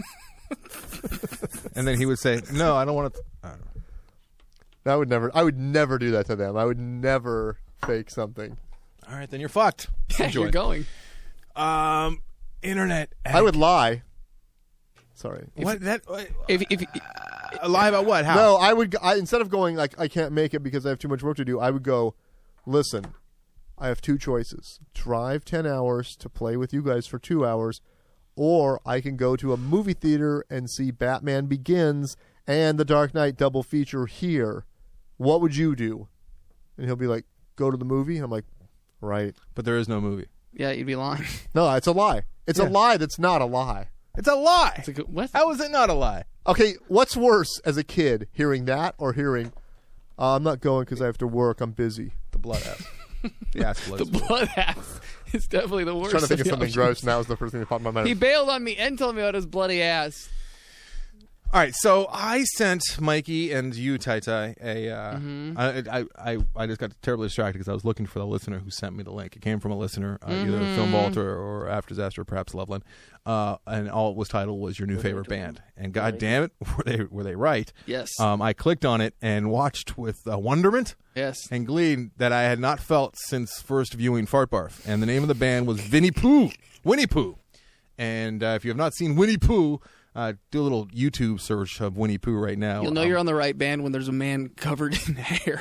And then he would say, no, I don't want to... I don't know. I would never, I would never do that to them. I would never fake something. All right, then you're fucked. Enjoy. You're going. Um, internet. I would lie. Sorry. What? That... If, if, Uh, lie about what? How? No, I would. I, instead of going like I can't make it because I have too much work to do, I would go. Listen, I have two choices: drive ten hours to play with you guys for two hours, or I can go to a movie theater and see Batman Begins and The Dark Knight double feature here. What would you do? And he'll be like, "Go to the movie." I'm like, "Right." But there is no movie. yeah, you'd be lying. No, it's a lie. It's Yeah. a lie. That's not a lie. It's a lie. It's a good, what? How is it not a lie? Okay, what's worse as a kid, hearing that or hearing, uh, "I'm not going because I have to work. I'm busy." The blood ass. The ass blood. The blood ass is definitely the worst. trying to think of the something options. gross, and that was the first thing that popped in my mind. He bailed on me and told me about his bloody ass. All right, so I sent Mikey and you, Tai Tai, a. Uh, Mm-hmm. I, I, I, I just got terribly distracted because I was looking for the listener who sent me the link. It came from a listener, uh, either Mm-hmm. Film Vault or, or After Disaster, or perhaps Loveland, uh, and all it was titled was your new favorite band. And God damn it, were they were they right? Yes. Um, I clicked on it and watched with uh, wonderment yes. and glee that I had not felt since first viewing Fart Barf. And the name of the band was Vinnie Pooh, Winnie Pooh. And uh, if you have not seen Winnie Pooh, uh, do a little YouTube search of Winnie Pooh right now. You'll know Um, you're on the right band when there's a man covered in hair.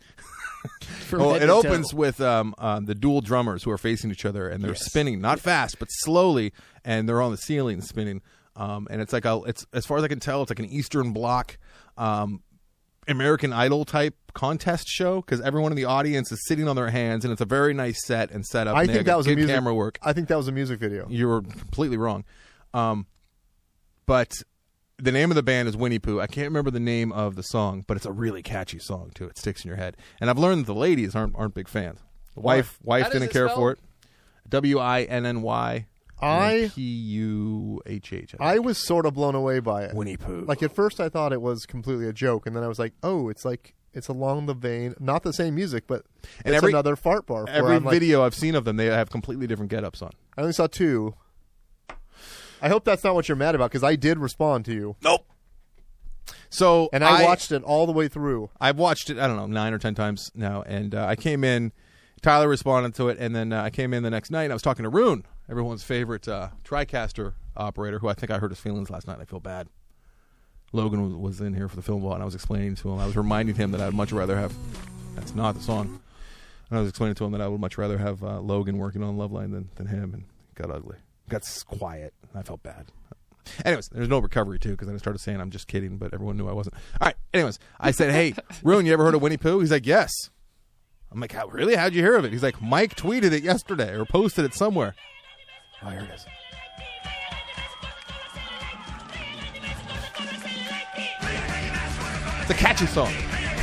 From Well, head it to opens toe. with um, um, the dual drummers who are facing each other, and they're Yes. spinning, not fast, but slowly, and they're on the ceiling spinning. Um, and it's like a, it's as far as I can tell, it's like an Eastern Bloc, um, American Idol type contest show because everyone in the audience is sitting on their hands, and it's a very nice set and setup. I and they think have that was a good music camera work. I think that was a music video. You were completely wrong. Um, but the name of the band is Winnie Pooh. I can't remember the name of the song, but it's a really catchy song too. It sticks in your head. And I've learned that the ladies aren't aren't big fans. The wife wife How does didn't it care spell? for it. W I N N Y I P U H H. I was sort of blown away by it. Winnie Pooh. Like at first, I thought it was completely a joke, and then I was like, "Oh, it's like it's along the vein, not the same music, but And it's every- another fart bar." where Every I'm like- video I've seen of them, they have completely different get-ups on. I only saw two. I hope that's not what you're mad about because I did respond to you, Nope. So and I, watched it all the way through. I've watched it, I don't know, nine or ten times now, and uh, I came in, Tyler responded to it, and then uh, I came in the next night, and I was talking to Rune, everyone's favorite uh, TriCaster operator, who I think I hurt his feelings last night. I feel bad. Logan was, was in here for the film vault, and I was explaining to him. I was reminding him that I'd much rather have. That's not the song. And I was explaining to him that I would much rather have uh, Logan working on Loveline than than him, and it got ugly. It got quiet. And I felt bad. Anyways, there's no recovery too because then I started saying I'm just kidding, but everyone knew I wasn't. All right. Anyways, I said, "Hey, Rune, you ever heard of Winnie Pooh?" He's like, "Yes." I'm like, "How really? How'd you hear of it?" He's like, "Mike tweeted it yesterday or posted it somewhere." Oh, here it is. It's a catchy song.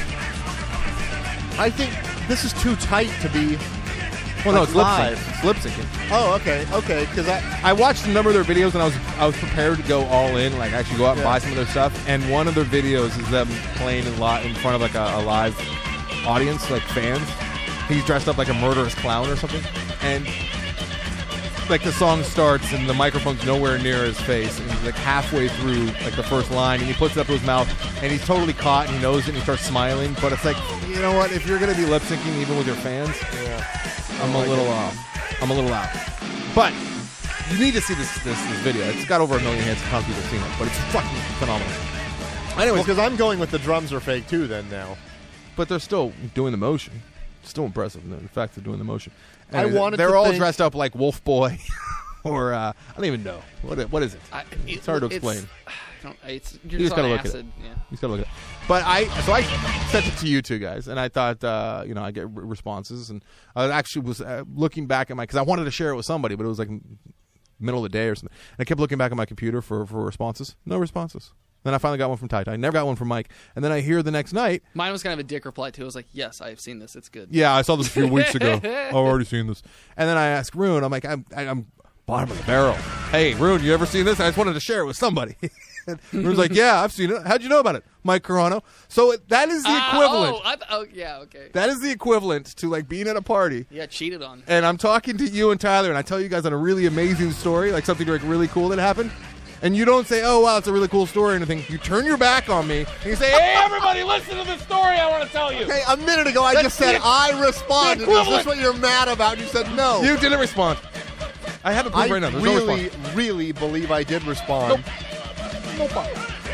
I think this is too tight to be. Well, no, like it's lip live. sync. It's lip syncing. Oh, okay, okay. Because I, I watched a number of their videos and I was I was prepared to go all in, like actually go out and Yeah. buy some of their stuff. And one of their videos is them playing in, li- in front of like a, a live audience, like fans. He's dressed up like a murderous clown or something, and like the song starts and the microphone's nowhere near his face, and he's like halfway through like the first line, and he puts it up to his mouth, and he's totally caught, and he knows it, and he starts smiling. But it's like, you know what? If you're gonna be lip syncing even with your fans, I'm a little uh, I'm a little out. But you need to see this this, this video. It's got over a million hits. A ton of people have seen it, but it's fucking phenomenal. Anyways, because I'm going with the drums are fake too. Then now, but they're still doing the motion. It's still impressive. The fact they're doing the motion. I Anyways, wanted They're to all think- dressed up like Wolf Boy, or uh, I don't even know what it, what is it. I, It's hard to explain. I don't, it's, You you're just just gotta on look at it. acid. Yeah. You just gotta look at it. But I, so I sent it to you two guys, and I thought, uh, you know, I get r- responses, and I actually was uh, looking back at my because I wanted to share it with somebody, but it was like middle of the day or something, and I kept looking back at my computer for for responses. No responses. Then I finally got one from Tai Tai. I never got one from Mike, and then I hear the next night. Mine was kind of a dick reply too. I was like, "Yes, I've seen this. It's good." Yeah, I saw this a few weeks ago. I've already seen this. And then I asked Rune, I'm like, I'm, I'm bottom of the barrel. Hey, Rune, you ever seen this? I just wanted to share it with somebody. And Rune's like, yeah, I've seen it. How'd you know about it? Mike Carano. So it, that is the Uh, equivalent. oh, I th- oh, yeah, okay. That is the equivalent to like being at a party. Yeah, cheated on. And I'm talking to you and Tyler, and I tell you guys on a really amazing story, like something like really cool that happened. And you don't say, oh, wow, it's a really cool story or anything. You turn your back on me, and you say, hey, everybody, listen to this story I want to tell you. hey, a minute ago I That's just said the- I responded. the Is equivalent. this what you're mad about? You said no. You didn't respond. I have it I proved right now. There's no really, response. really believe I did respond. Nope. Nope.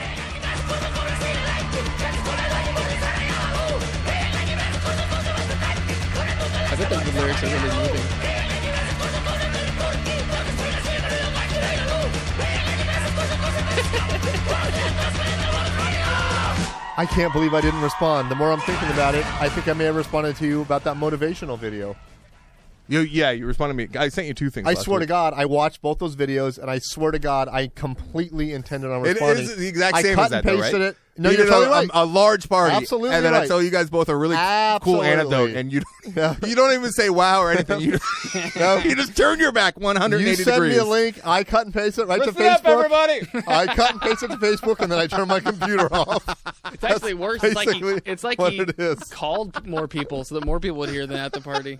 I bet the lyrics are really moving. I can't believe I didn't respond. The more I'm thinking about it, I think I may have responded to you about that motivational video. You, yeah, you responded to me. I sent you two things. I last swear week. to God, I watched both those videos, and I swear to God, I completely intended on It responding. is the exact I same cut as that, and though, pasted right? it. No, You you're did totally a, right. a, a large party, Absolutely and then I right. tell you guys both a really Absolutely. cool anecdote, and you Yeah. you don't even say wow or anything. You, you just turn your back one hundred eighty You send degrees. me a link. I cut and paste it right Listen to Facebook. up, everybody. I cut and paste it to Facebook, and then I turn my computer off. It's actually worse. It's like he, basically it's like what he it is. called more people so that more people would hear than at the party.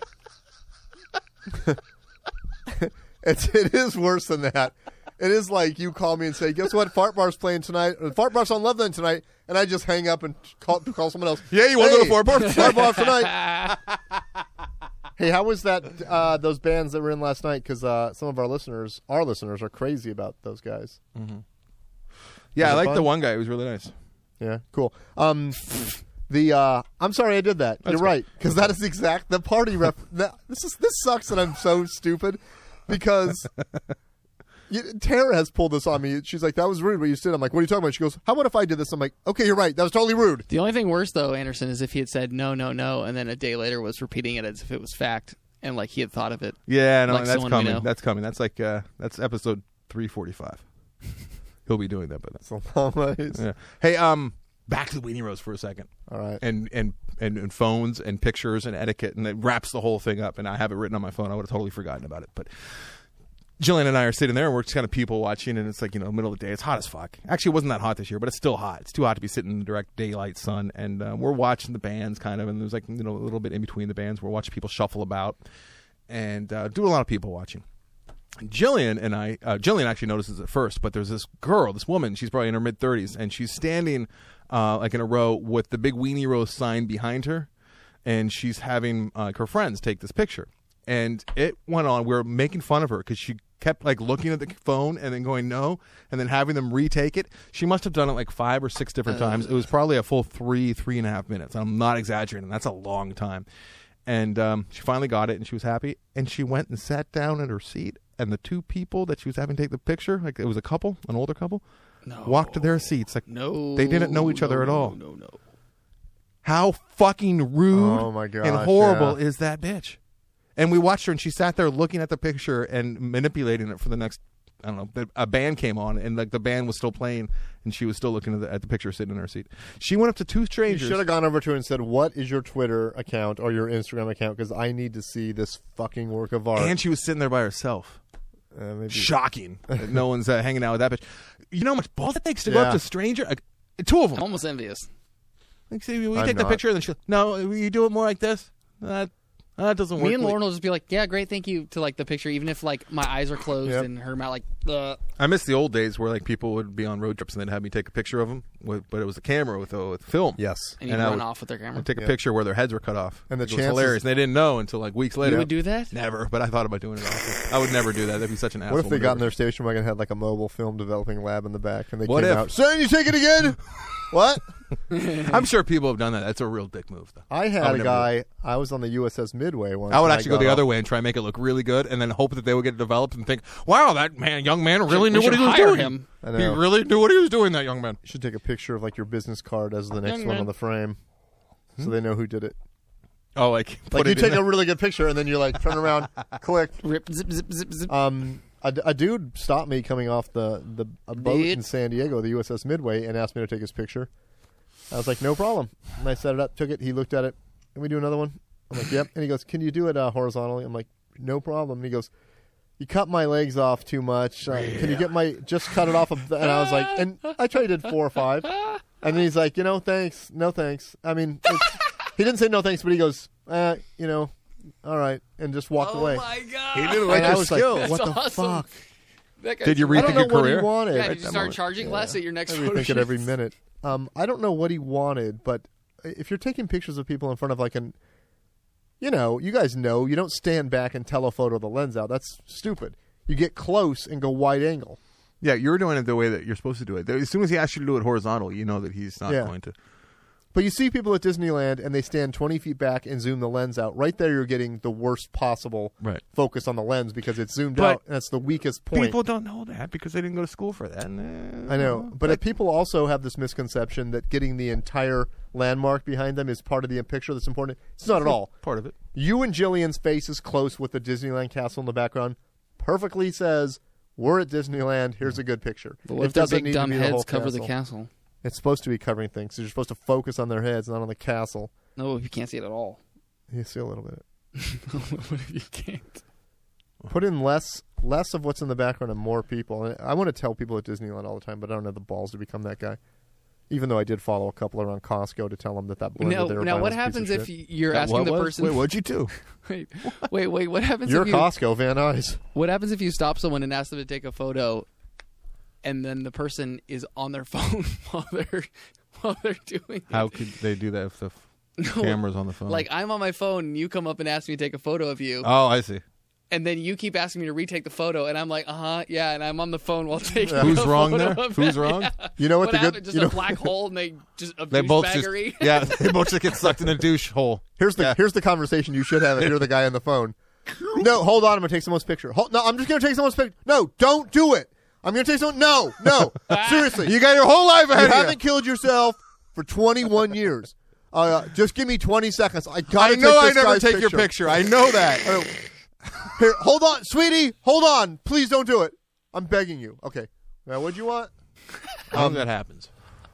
It's, it is worse than that. It is like you call me and say, guess what? Fart Bar's playing tonight. Or Fart Bar's on Loveland tonight. And I just hang up and call, call someone else. Yeah, you wanna go to Hey, Fart Bar? Fart Bar tonight. Hey, how was that, uh, those bands that were in last night? Because uh, some of our listeners, our listeners, are crazy about those guys. Yeah, I Was it like fun? the one guy. He was really nice. Yeah, cool. Um, the uh, I'm sorry I did that. You're cool. right, because that is the exact the party ref. that, this is this sucks that I'm so stupid because you, Tara has pulled this on me. She's like, "That was rude what you did." I'm like, "What are you talking about?" She goes, "How about if I did this?" I'm like, "Okay, you're right. That was totally rude." The only thing worse, though, Anderson, is if he had said no, no, no, and then a day later was repeating it as if it was fact and like he had thought of it. Yeah, no, Like that's someone we coming. know. That's coming. That's like uh, that's episode three forty-five. He'll be doing that by then. It's a long ways. Yeah. Hey, um, back to the Weenie Rose for a second. All right. And, and and and phones and pictures and etiquette, and it wraps the whole thing up. And I have it written on my phone. I would have totally forgotten about it. But Jillian and I are sitting there, and we're just kind of people watching, and it's like, you know, middle of the day. It's hot as fuck. Actually, it wasn't that hot this year, but it's still hot. It's too hot to be sitting in the direct daylight sun. And uh, we're watching the bands, kind of, and there's like, you know, a little bit in between the bands. We're watching people shuffle about, and uh, do a lot of people watching. Jillian and I, uh, Jillian actually notices it first, but there's this girl, this woman, she's probably in her mid thirties, and she's standing uh, like in a row with the big Weenie Rose sign behind her, and she's having uh, her friends take this picture. and it went on. We were making fun of her because she kept like looking at the phone and then going no, and then having them retake it. She must have done it like five or six different uh, times. It was probably a full three, three and a half minutes. I'm not exaggerating. That's a long time. And um, she finally got it, and she was happy. And she went and sat down in her seat, and the two people that she was having take the picture, like it was a couple, an older couple, no. walked to their seats. Like no, they didn't know each no, other at all. No, no, no. How fucking rude oh my gosh, and horrible yeah. is that bitch? And we watched her, and she sat there looking at the picture and manipulating it for the next, I don't know, a band came on, and like the band was still playing, and she was still looking at the, at the picture sitting in her seat. She went up to two You strangers. should have gone over to her and said, "What is your Twitter account or your Instagram account? Because I need to see this fucking work of art." And she was sitting there by herself. Uh, maybe. Shocking that no one's uh, hanging out with that bitch. You know how much balls it takes to go Yeah. up to a stranger? Like, two of them. I'm almost envious. Like, see, we I'm take the not. picture, and then she no, you do it more like this. That that doesn't work. Me and Like- Lauren will just be like, "Yeah, great, thank you," to like the picture, even if like my eyes are closed Yep. and her mouth like. Uh, I miss the old days where like people would be on road trips and they'd have me take a picture of them, with, but it was a camera with uh, with film. Yes. and you And I run would- off with their camera. I'd take a Yeah. picture where their heads were cut off. And the it was chances- hilarious. And they didn't know until like weeks later. You would do that? Never, but I thought about doing it. Also. I would never do that. That'd be such an asshole. What if they got in maneuver. their station wagon and had like a mobile film developing lab in the back, and they What came if- out, "Saying you take it again?" What? I'm sure people have done that. That's a real dick move, though. I I had would a never guy. I was on the U S S Midway once. I would and actually go got the off- other way and try and make it look really good, and then hope that they would get it developed and think, "Wow, that man, young man, really We knew what should he was hire doing. him. I He know. really knew what he was doing." That young man. You should take a picture of like your business card as the next Young one man. on the frame, so they know who did it. Oh, like Like put you it in take there. a really good picture, and then you like turn around, click. Rip, zip, zip, zip, zip. Um, a, a dude stopped me coming off the the a boat Dude. in San Diego, the U S S Midway, and asked me to take his picture. I was like, "No problem." And I set it up, took it. He looked at it. Can we do another one? I'm like, "Yep." And he goes, "Can you do it uh, horizontally?" I'm like, "No problem." And he goes, "You cut my legs off too much. Uh, can you get my just cut it off?" Of the, and I was like, and I tried did four or five, and then he's like, "You know, thanks, no thanks." I mean, it's, he didn't say no thanks, but he goes, uh, "You know, all right," and just walked Oh away. my god! He didn't And like I your was skill. like, "What That's the awesome. fuck?" That guy's- Did you I don't rethink know your what career? he wanted. Yeah, At did you that start moment. charging less at your next I photo rethink it shoot? every minute. Um, I don't know what he wanted, but if you're taking pictures of people in front of like an, you know, you guys know, you don't stand back and telephoto the lens out. That's stupid. You get close and go wide angle. Yeah, you're doing it the way that you're supposed to do it. As soon as he asks you to do it horizontal, you know that he's not Yeah. going to. But you see people at Disneyland and they stand twenty feet back and zoom the lens out. Right there, you're getting the worst possible Right. focus on the lens because it's zoomed But out and that's the weakest point. People don't know that because they didn't go to school for that. And, uh, I know, but if people also have this misconception that getting the entire landmark behind them is part of the picture that's important. It's not at all. part of it. You and Jillian's face is close with the Disneyland castle in the background. Perfectly says, "We're at Disneyland. Here's a good picture." But what It if their doesn't big need to dumb be the whole heads cover the castle. castle? It's supposed to be covering things. So you're supposed to focus on their heads, not on the castle. No, you can't see it at all. You see a little bit. What if you can't? Put in less less of what's in the background and more people. And I want to tell people at Disneyland all the time, but I don't have the balls to become that guy. Even though I did follow a couple around Costco to tell them that that blend Now, that they were now buying what was a piece happens of if shit. you're That asking what the was? person? Wait, what'd you do? wait, wait, wait. What happens? You're if you, Costco, Van Nuys. What happens if you stop someone and ask them to take a photo, and then the person is on their phone while they're while they're doing How it? could they do that if the f- No, camera's on the phone? Like I'm on my phone, and you come up and ask me to take a photo of you, oh, I see. and then you keep asking me to retake the photo, and I'm like, uh huh, yeah, and I'm on the phone while taking. Who's a wrong photo there? of Who's that. wrong? Yeah. You know what, What the happened? good Just you a know, black hole, and they just a They both just douchebaggery. yeah, they both just get sucked in a douche hole. Here's the Yeah. here's the conversation you should have if you're the guy on the phone. No, hold on. I'm gonna take someone's picture. Hold, no, I'm just gonna take someone's picture. No, don't do it. I'm gonna take someone. No, no. Seriously, You got your whole life ahead you of you. haven't killed yourself for twenty-one years. Uh, just give me twenty seconds. I gotta I take know I this never guy's take your picture. I know that. Oh, here, hold on, sweetie. Hold on. Please don't do it. I'm begging you. Okay. Now, what'd you want? How that happens?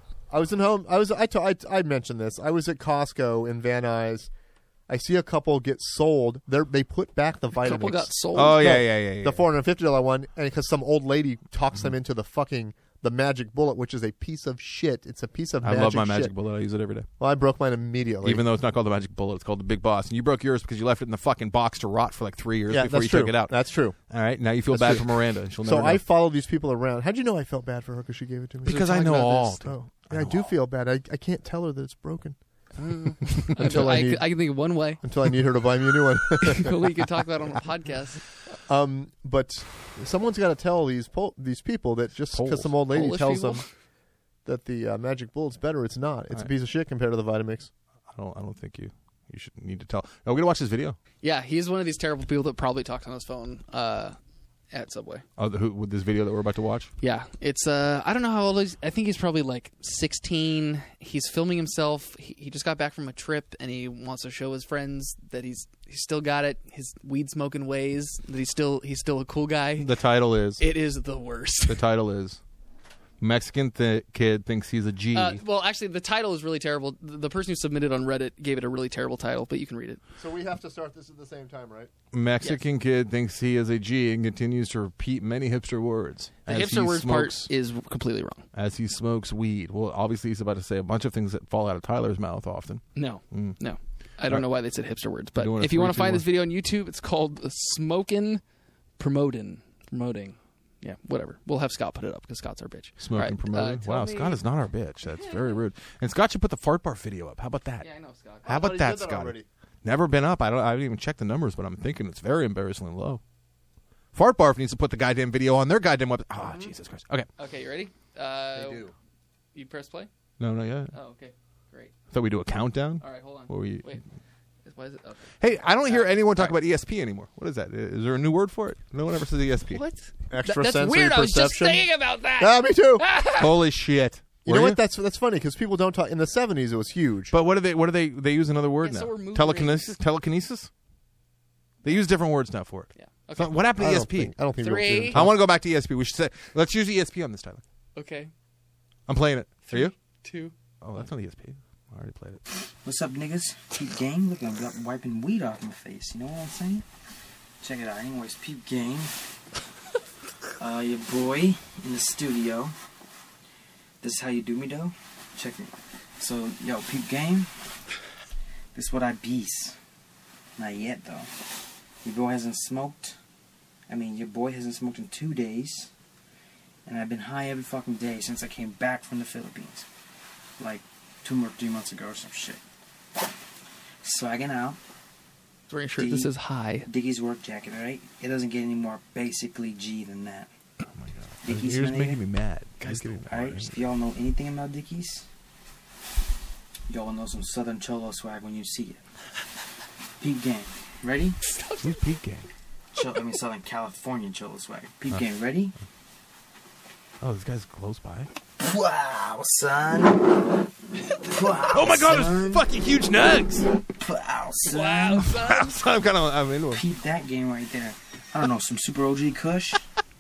I was in home. I was. I, t- I, I mentioned this. I was at Costco in Van Nuys. I see a couple get sold. They they put back the Vitamix. Couple got sold. Oh yeah, No, yeah, yeah, yeah. the four hundred fifty dollar one, and because some old lady talks them into the fucking the Magic Bullet, which is a piece of shit. It's a piece of I magic love my shit. magic bullet. I use it every day. Well, I broke mine immediately. Even though it's not called the magic bullet, it's called the big boss. And you broke yours because you left it in the fucking box to rot for like three years yeah, before that's you true. took it out. That's true. All right, now you feel That's bad true. for Miranda. And she'll So never I know. follow these people around. How'd you know I felt bad for her because she gave it to me? Because I talking know about all. this. dude. Oh, yeah, I do feel bad. I, I can't tell her that it's broken. Until I I, need- I can think of one way. Until I need her to buy me a new one. We could talk about it on a podcast. Um, but someone's got to tell these pol- these people that just because Poles. some old lady Polish tells people? them that the uh, Magic Bullet's better, it's not. It's All a right. piece of shit compared to the Vitamix. I don't. I don't think you. You should need to tell. Are we gonna watch this video? Yeah, he's one of these terrible people that probably talks on his phone uh, at Subway. Oh, the, who, with this video that we're about to watch. Yeah, it's uh, I don't know how old he's. I think he's probably like sixteen. He's filming himself. He, he just got back from a trip, and he wants to show his friends that he's he's still got it. His weed smoking ways. That he's still he's still a cool guy. The title is. It is the worst. The title is. Mexican th- kid thinks he's a G. Uh, well, actually, the title is really terrible. The the person who submitted on Reddit gave it a really terrible title, but you can read it. So we have to start this at the same time, right? Mexican kid thinks he is a G and continues to repeat many hipster words. The as hipster he words smokes, part is completely wrong. as he smokes weed. Well, obviously he's about to say a bunch of things that fall out of Tyler's mouth often. No, Mm. no. I don't know why they said hipster words, but Doing a if you want to three, two, find this one. video on YouTube, it's called Smokin' Promotin'. Promoting. Yeah, whatever. We'll have Scott put it up because Scott's our bitch. Smoking, All right, promoting. uh, tell wow, me- Scott is not our bitch. That's very rude. And Scott should put the fart bar video up. How about that? Yeah, I know, Scott. How I thought about he that, did that Scott? already. Never been up. I don't. I haven't even checked the numbers, but I'm thinking it's very embarrassingly low. Fart Barf needs to put the goddamn video on their goddamn website. Ah, Jesus Christ. Okay. Okay, you ready? Uh, You press play? No, not yet. Oh, okay. Great. I thought we do a countdown. All right, hold on. What were you? Wait. Why is it? Okay. Hey, I don't hear All right. anyone talk All right. about E S P anymore. What is that? Is there a new word for it? No one ever says E S P. What? Extra Th- that's sensory weird. I was just perception. thinking about that. Ah, me too. Holy shit! You Were know what? That's that's funny because people don't talk. In the seventies, it was huge. But what do they? What do they? They use another word Yeah, so now. we're moving Telekinesis. Telekinesis. They use different words now for it. Yeah. Okay. So what happened to I E S don't P? think, I don't think people Three. do. I want to go back to E S P. We should say. Let's use E S P on this, Tyler. Okay. I'm playing it. Are you? Two. Oh, that's not E S P. I already played it. What's up, niggas? Peep Gang. Look, I'm wiping weed off my face. You know what I'm saying? Check it out. Anyways, Peep Gang. Uh, your boy in the studio. This is how you do me, though. Check it. So, yo, Peep Gang. This is what I beast. Not yet, though. Your boy hasn't smoked. I mean, your boy hasn't smoked in two days. And I've been high every fucking day since I came back from the Philippines. Like, two or three months ago or some shit. Swagging out. He's wearing a shirt that D- says hi. Dickie's work jacket, alright? It doesn't get any more basically G than that. Oh my god! Dickies, You're just my making nigga. me mad. Guys, You're getting me Alright? mad. If y'all know anything about Dickies, y'all will know some Southern Cholo swag when you see it. Peep Gang. Ready? Who's Pete Gang? Cho- I mean, Southern California Cholo swag. Peep Gang, ready? Oh, this guy's close by. Wow, son. Wow, Oh my god! son. There's fucking huge nugs. Wow, son. Wow, son. I'm kind of. I'm into it. Peep that game right there. I don't know, some Super O G Kush?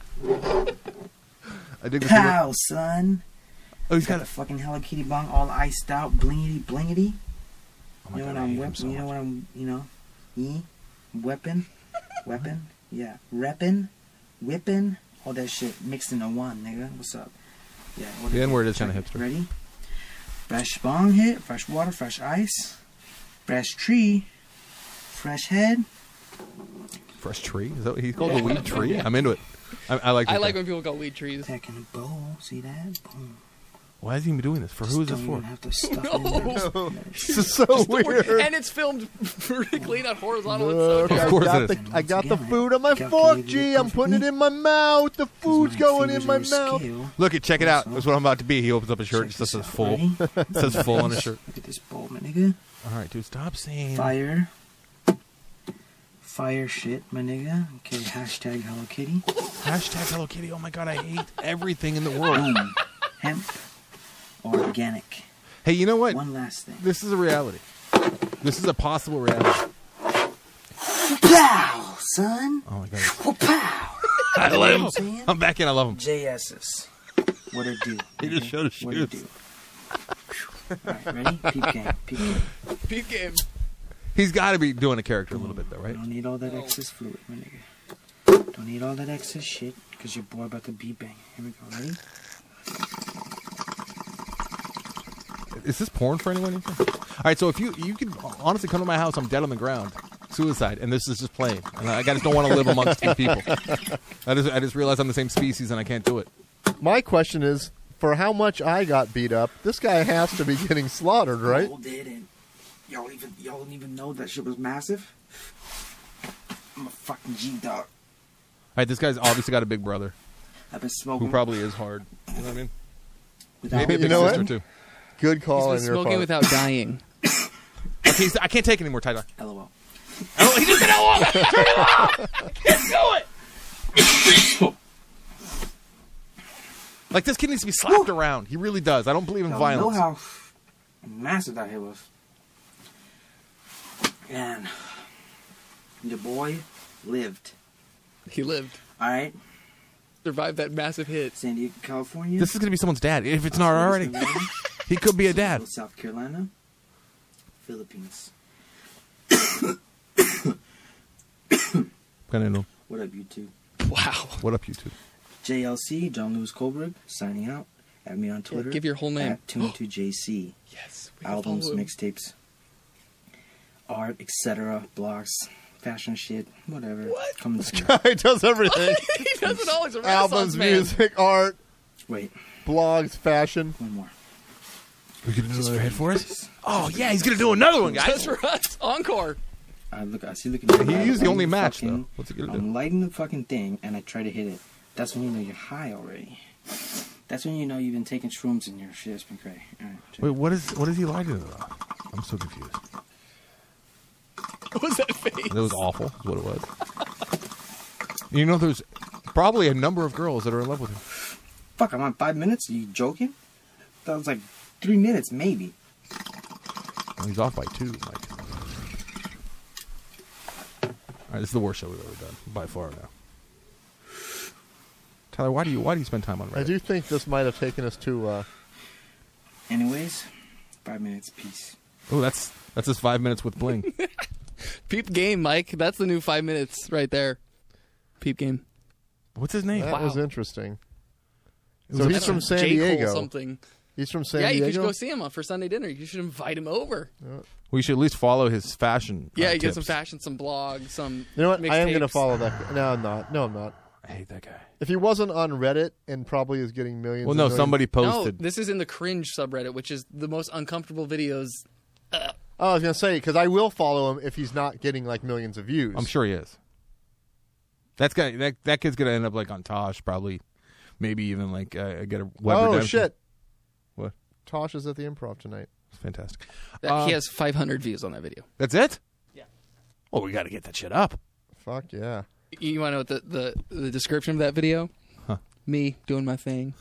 I dig this. Pow, son. Oh, he's Got got a fucking Hello Kitty bong all iced out, blingity, blingity. Oh my You know god! what I I'm hate him whipping? so You know much. what I'm, you know, ye, weapon, weapon, yeah, reppin', whipping, all that shit mixed into one, nigga. What's up? Yeah. What The is N-word it? is kinda Check it. hipster. Ready? Fresh bong hit, fresh water, fresh ice, fresh tree, fresh head. Fresh tree? Is that what he called the weed tree? I'm into it. I, I like. I this like guy. when people call weed trees. Back in the bowl. See that? Boom. Why is he even doing this? For who is this Don't for? even have to stuff it in there. This is so weird. And it's filmed vertically, not horizontal. Look, It's so Of I course got it is. the I got the Once again, food on my calculated fork, it G. I'm putting it perfectly. in my mouth. The food's going in my Fingers are mouth. scale. Look it, check it out. That's what I'm about to be. He opens up his shirt. It Check just this says out, full. ready? It says full on his shirt. Look at this bowl, my nigga. All right, dude, stop saying. Fire. Fire shit, my nigga. Okay, hashtag Hello Kitty. Hashtag Hello Kitty. Oh my god, I hate everything in the world. Boom. Hemp. Organic. Hey, you know what? One last thing. This is a reality. This is a possible reality. Pow, son. Oh my god. Pow. I You know love what I'm him. saying? I'm back in. I love him. J S's. What it do? He just showed his What it shoes. do? Alright, ready? Peep game. Peep game. Peep game. He's got to be doing a character a little bit, though, right? Don't need all that excess fluid, my nigga. Don't need all that excess shit, because your boy about to be banging. Here we go. Ready? Is this porn for anyone? You think? All right, so if you you could honestly come to my house, I'm dead on the ground, suicide, and this is just playing. And I, I just don't want to live amongst these people. I just I just realized I'm the same species and I can't do it. My question is, for how much I got beat up, this guy has to be getting slaughtered, right? Hold it in. Y'all even y'all don't even know that shit was massive. I'm a fucking G dog. All right, this guy's obviously got a big brother I've been smoking. who probably is hard. You know what I mean? without Maybe a You big know sister what? too. Good call He's on been your smoking part. without dying. Okay, he's- I can't take any more tie-dye. LOL. Oh, he just said L O L. Turn it off. I can't do it. Like, this kid needs to be slapped around. He really does. I don't believe in Y'all violence. know how massive that hit was. And your boy lived. He lived. Alright? Survived that massive hit. San Diego, California. This is going to be someone's dad. If it's not already, he could be a dad. South Carolina. Philippines. Kind of know. What up, YouTube? Wow. What up, YouTube? J L C, John Lewis Colberg, signing out. Add me on Yeah, Twitter. give your whole name. At Tune to J C. Yes. we can Albums, follow him. mixtapes, art, et cetera, blogs, fashion shit, whatever. What? Come to me. He does everything. he does it all. He's a Albums, Renaissance man. music, art, Wait, blogs, fashion. one more. We could do another hit for us? Oh, yeah, he's going to do another one, guys. Just for us. Encore. I look. I see. Looking. at He I'm used the only lighting match, fucking- though. What's he going to I'm do? lighting the fucking thing, and I try to hit it. That's when you know you're high already. That's when you know you've been taking shrooms and your shit's been crazy. All right, check. Wait, what is what is he lighting it about? I'm so confused. What was that face? That was awful, is what it was. You know, there's probably a number of girls that are in love with him. Fuck, I'm on five minutes. Are you joking? That was like three minutes, maybe. Well, he's off by two, Mike. All right, this is the worst show we've ever done, by far now. Tyler, why do you why do you spend time on Reddit? I do think this might have taken us to. Uh, Anyways, five minutes. Peace. Oh, that's that's his five minutes with bling. Peep game, Mike. That's the new five minutes right there. Peep game. What's his name? that Wow. was interesting. It So was he's a- from San J. Cole Diego. something. He's from San yeah, you Diego. could go see him for Sunday dinner. You should invite him over. We should at least follow his fashion. Yeah, uh, you get some tips. fashion, some blogs, some. You know what? I am going to mixtapes. follow that. No, I'm not. No, I'm not. I hate that guy. If he wasn't on Reddit and probably is getting millions. Well, and no, millions- somebody No, posted. this is in the cringe subreddit, which is the most uncomfortable videos. Oh, I was going to say because I will follow him if he's not getting like millions of views. I'm sure he is. That's guy. That that kid's gonna end up like on Tosh, probably, maybe even like uh, get a web Oh redemption. shit! What? Tosh is at the Improv tonight. It's fantastic. That, Um, he has five hundred views on that video. That's it. Yeah. Well, we got to get that shit up. Fuck yeah! You want to know what the, the, the description of that video? Huh. Me doing my thing.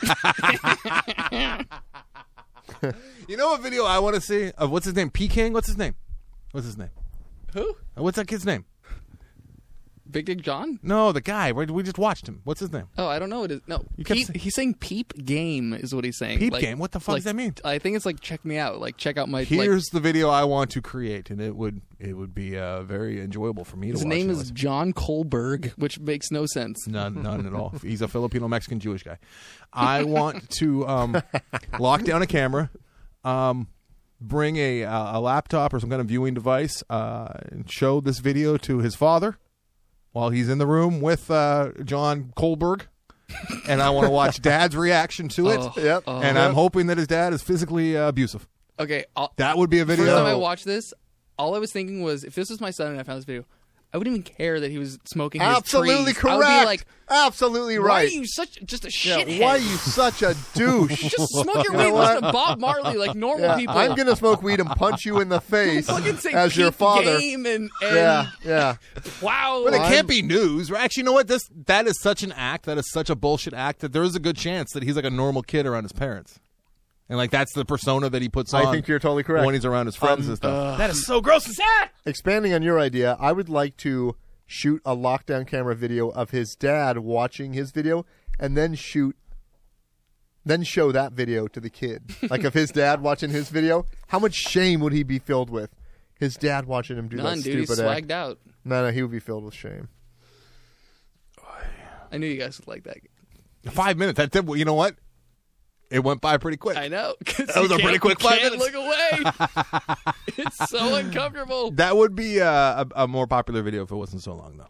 You know what video I want to see? Uh, what's his name? Peking? What's his name? What's his name? Who? Uh, what's that kid's name? Big Dick John? No, the guy. We we just watched him. What's his name? Oh, I don't know what it is. No, You kept Peep, saying- he's saying peep game is what he's saying. Peep Like- game? What the fuck like, does that mean? I think it's like check me out. Like check out my. Here's like, the video I want to create, and it would it would be uh, very enjoyable for me to his watch. name and is listen. John Kohlberg, which makes no sense. None, none at all. He's a Filipino Mexican Jewish guy. I want to um, lock down a camera, um, bring a uh, a laptop or some kind of viewing device, uh, and show this video to his father while he's in the room with uh, John Kohlberg, and I want to watch Dad's reaction to it. Oh, Yep. oh. And I'm hoping that his dad is physically uh, abusive. Okay, I'll, That would be a video. first time I watched this, all I was thinking was, if this was my son and I found this video, I wouldn't even care that he was smoking his Absolutely trees. I would correct. be like, Absolutely why right. are you such just a yeah, shithead? why are you such a douche? Just smoke your You know weed, what? listen to Bob Marley like normal Yeah, people. I'm gonna smoke weed and punch you in the face fucking say as your peep father. game and, and Yeah, yeah. wow. But it I'm- can't be news, right? Actually, you know what? This that is such an act. That is such a bullshit act that there is a good chance that he's like a normal kid around his parents, and like that's the persona that he puts on. I think you're totally correct. when he's around his friends Um, and stuff. uh, that is so gross and sad. Expanding on your idea, I would like to shoot a lockdown camera video of his dad watching his video, and then shoot, then show that video to the kid. Like of his dad watching his video, how much shame would he be filled with? His dad watching him do None, that dude. He's stupid act. swagged out. No, no, he would be filled with shame. I knew you guys would like that. Five minutes. That did. You know what? It went by pretty quick. I know. That was a pretty quick five can't minutes. look away. It's so uncomfortable. That would be uh, a, a more popular video if it wasn't so long, though.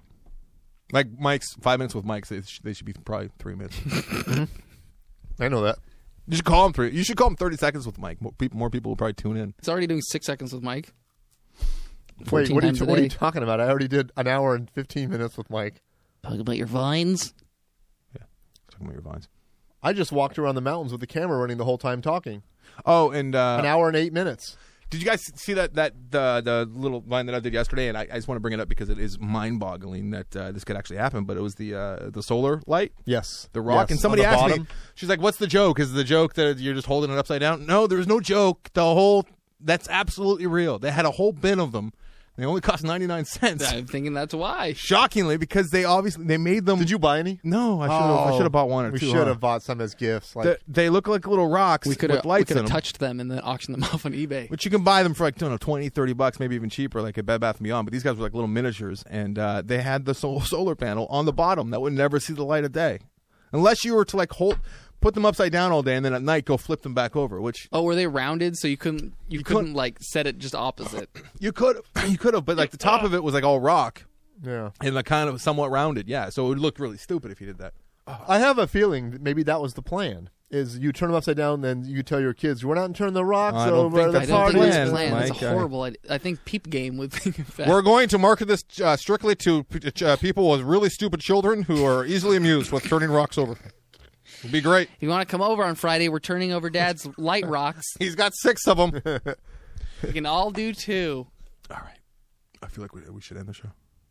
Like Mike's five minutes with Mike's, they, sh- they should be probably three minutes. I know that. You should call him three. You should call him thirty seconds with Mike. More people, more people will probably tune in. It's already doing six seconds with Mike. Wait, fourteen what are, you, times a what are you day. talking about? I already did an hour and fifteen minutes with Mike. Talking about your vines. Talking about your vines. I just walked around the mountains with the camera running the whole time talking. Oh, and uh, An hour and eight minutes. did you guys see that that the the little line that I did yesterday? And I, I just want to bring it up because it is mind-boggling that uh, this could actually happen. But it was the uh, the solar light. Yes. The rock, Yes. and somebody On the asked bottom. me, she's like, "What's the joke? Is the joke that you're just holding it upside down?" No, there's no joke. The whole that's absolutely real. They had a whole bin of them. They only cost ninety-nine cents. I'm thinking that's why. Shockingly, because they obviously they made them. Did you buy any? No, I should have. I should have bought one or We two. should huh? have bought some as gifts. Like They, they look like little rocks We could with have lights in have them. touched them and then auctioned them off on eBay. But you can buy them for like, I don't know, twenty, thirty bucks, maybe even cheaper, like at Bed Bath and Beyond. But these guys were like little miniatures, and uh, they had the sol- solar panel on the bottom that would never see the light of day, unless you were to like hold, put them upside down all day, and then at night go flip them back over. Which Oh, were they rounded so you couldn't you, You couldn't couldn't- like set it just opposite? you could, you could have, but like the top of it was like all rock yeah. and like kind of somewhat rounded. Yeah, so it would look really stupid if you did that. I have a feeling that maybe that was the plan. Is you turn them upside down, then you tell your kids, "We're not turning the rocks I don't over think the I that's don't party." think plan, that's planned. That's Mike. a horrible idea. I think Peep Game would think of that. We're going to market this uh, strictly to uh, people with really stupid children who are easily amused with turning rocks over. It'd be great. If you want to come over on Friday, we're turning over Dad's light rocks. He's got six of them. We can all do two. All right. I feel like we, we should end the show.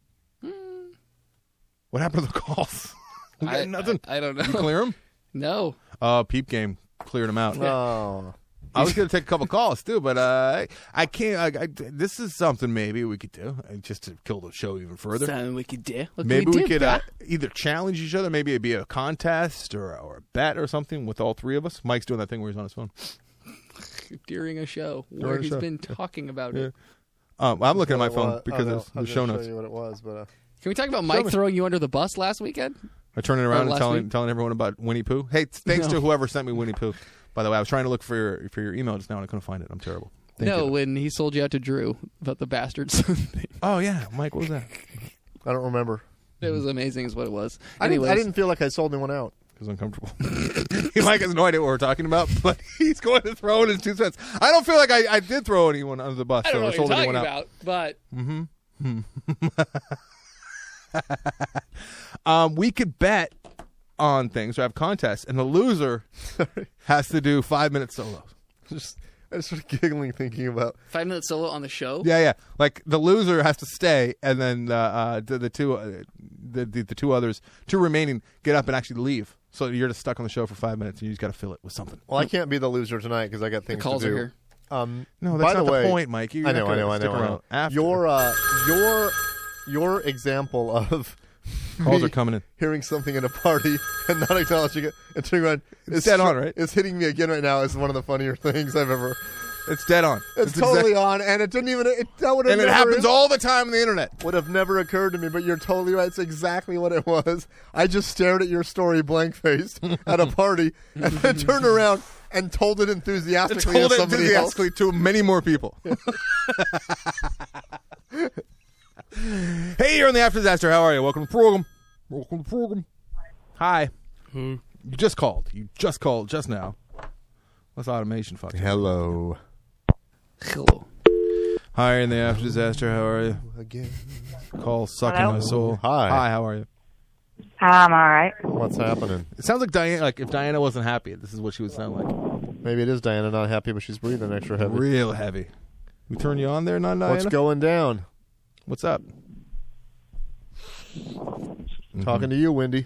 What happened to the calls? We got I, nothing. I, I don't You know. clear them? No. Uh, Peep Game cleared them out. Oh, I was going to take a couple calls too, but uh, I, I can't. I, I, this is something maybe we could do uh, just to kill the show even further. Something we could do. What Maybe can we do, could uh, brah? either challenge each other. Maybe it'd be a contest or or a bet or something with all three of us. Mike's doing that thing where he's on his phone. During a show During where a he's show. been talking about Yeah. it. Um, I'm looking at my Well, phone I because don't of know. I the was show gonna notes. Show you what it was, but uh, Can we talk about Show Mike me. throwing you under the bus last weekend? I turning around and last telling week? telling everyone about Winnie Pooh. Hey, thanks No. to whoever sent me Winnie Pooh. By the way, I was trying to look for your for your email just now and I couldn't find it. I'm terrible. Thank no, you. when he sold you out to Drew about the bastards thing. Oh yeah, Mike, what was that? I don't remember. It was amazing, is what it was. I didn't, Anyways, I didn't feel like I sold anyone out. Because uncomfortable. Mike has no idea what we're talking about, but he's going to throw in his two cents. I don't feel like I, I did throw anyone under the bus I don't or know what you're sold anyone talking out. about, but Um, we could bet on things or have contests, and the loser has to do five minute solos. Just, I just started giggling thinking about. five minute solo on the show. Yeah, yeah. Like the loser has to stay, and then uh, uh, the, the two, uh, the, the the two others, two remaining, get up and actually leave. So you're just stuck on the show for five minutes, and you just got to fill it with something. Well, I can't be the loser tonight because I got The things calls to do. are here. Um, No, that's by not the, the way, point, Mike. You're I not know, I gonna know, I stick know, I around know. after. Your uh, your your example of Calls me are coming in. hearing something at a party and not acknowledging it and turning around. It's dead on, right? It's hitting me again right now. Is one of the funnier things I've ever. It's dead on. It's, exact- totally on, and it didn't even. It, that would have and it never, happens all the time on the internet. would have never occurred to me, but you're totally right. It's exactly what it was. I just stared at your story blank faced at a party and then turned around and told it enthusiastically Told to it somebody enthusiastically to many more people. Hey, you're on the After Disaster. How are you? Welcome to the program. Welcome to the program. Hi. You just called. You just called just now. What's automation? Fuck. else. Hello Hello. Hi, you're in the After Disaster. How are you? again. Call sucking Hello? my soul. Hi. Hi. How are you? I'm all right. What's happening? It sounds like Diana. Like if Diana wasn't happy, this is what she would sound like. Maybe it is Diana not happy, but she's breathing extra heavy. Real heavy. We turn you on there, not Diana. What's going down? What's up? Talking to you, Wendy.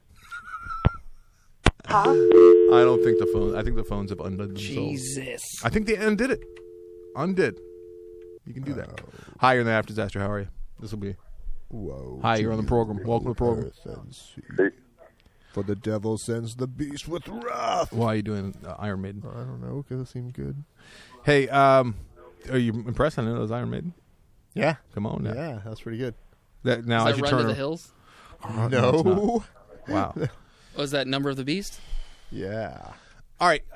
Huh? I don't think the phone. I think the phones have undone themselves. Jesus. I think they undid it. Undid. You can do that. Hi, you're in the After Disaster. How are you? This will be. Whoa. Hi, you're on the program. Welcome to the program. For the devil sends the beast with wrath. Why are you doing uh, Iron Maiden? I don't know, because it seemed good. Hey, um, are you impressed? I know it was Iron Maiden. Yeah. Come on now. Yeah, that's pretty good. That, now Is I that should Run turn to the ar- Hills? Uh, No. it's not. Wow. Was that Number of the Beast? Yeah. All right.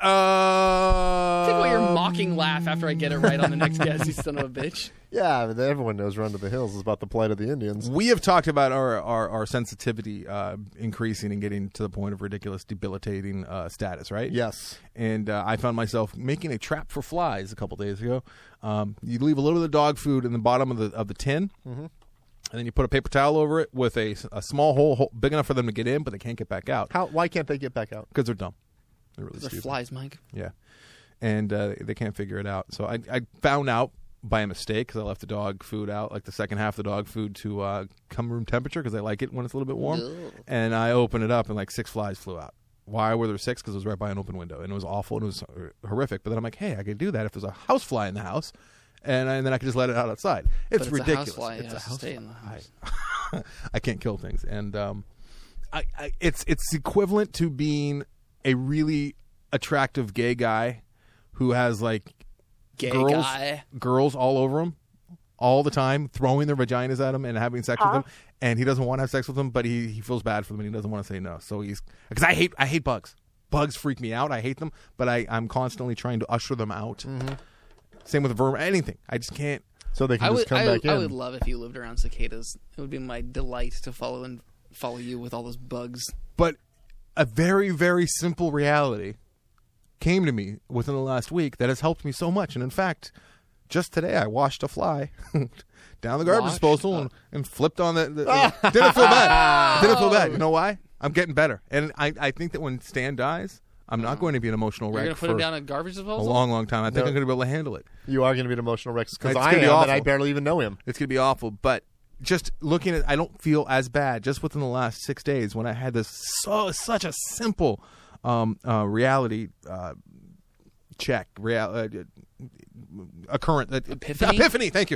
Uh, Take away your mocking laugh after I get it right on the next guess, you son of a bitch. Yeah, I mean, everyone knows Run to the Hills is about the plight of the Indians. We have talked about our our, our sensitivity uh, increasing and getting to the point of ridiculous, debilitating uh, status, right? Yes. And uh, I found myself making a trap for flies a couple days ago. Um, you leave a little bit of dog food in the bottom of the of the tin, Mm-hmm. and then you put a paper towel over it with a, a small hole, hole big enough for them to get in, but they can't get back out How? Why can't they get back out? because they're dumb. They're really They're stupid. flies, Mike. Yeah, and uh, they can't figure it out. So I, I found out by a mistake because I left the dog food out, like the second half of the dog food, to uh, come room temperature because I like it when it's a little bit warm. Ugh. And I opened it up and like six flies flew out. Why were there six? Because it was right by an open window and it was awful and it was horrific. But then I'm like, hey, I could do that if there's a house fly in the house, and, and then I could just let it out outside. It's, But it's ridiculous. A housefly. It It's has a to house stay in the house. I, I can't kill things, and um, I, I, it's it's equivalent to being a really attractive gay guy who has like Gay girls, guy. girls all over him all the time, throwing their vaginas at him and having sex with them, and he doesn't want to have sex with them, but he, he feels bad for them and he doesn't want to say no. So he's because I hate I hate bugs. Bugs freak me out. I hate them, but I I'm constantly trying to usher them out. Mm-hmm. Same with vermin. Anything. I just can't. So they can I just would, come I, back I in. would love if you lived around cicadas. It would be my delight to follow and follow you with all those bugs. But a very very simple reality came to me within the last week that has helped me so much. And in fact, just today I washed a fly down the garbage Washed? disposal Oh. and, and flipped on the, the, the didn't feel bad. Didn't feel bad. You know why? I'm getting better. And I, I think that when Stan dies, I'm not going to be an emotional You're wreck going to put for him down a garbage a disposal? long, long time. I think No. I'm going to be able to handle it. You are going to be an emotional wreck because It's I gonna am, be and awful. I barely even know him. It's going to be awful. But just looking at, I don't feel as bad just within the last six days when I had this so such a simple um, uh, reality uh, check, real, uh, occurrent, uh, Epiphany? Epiphany. Thank you.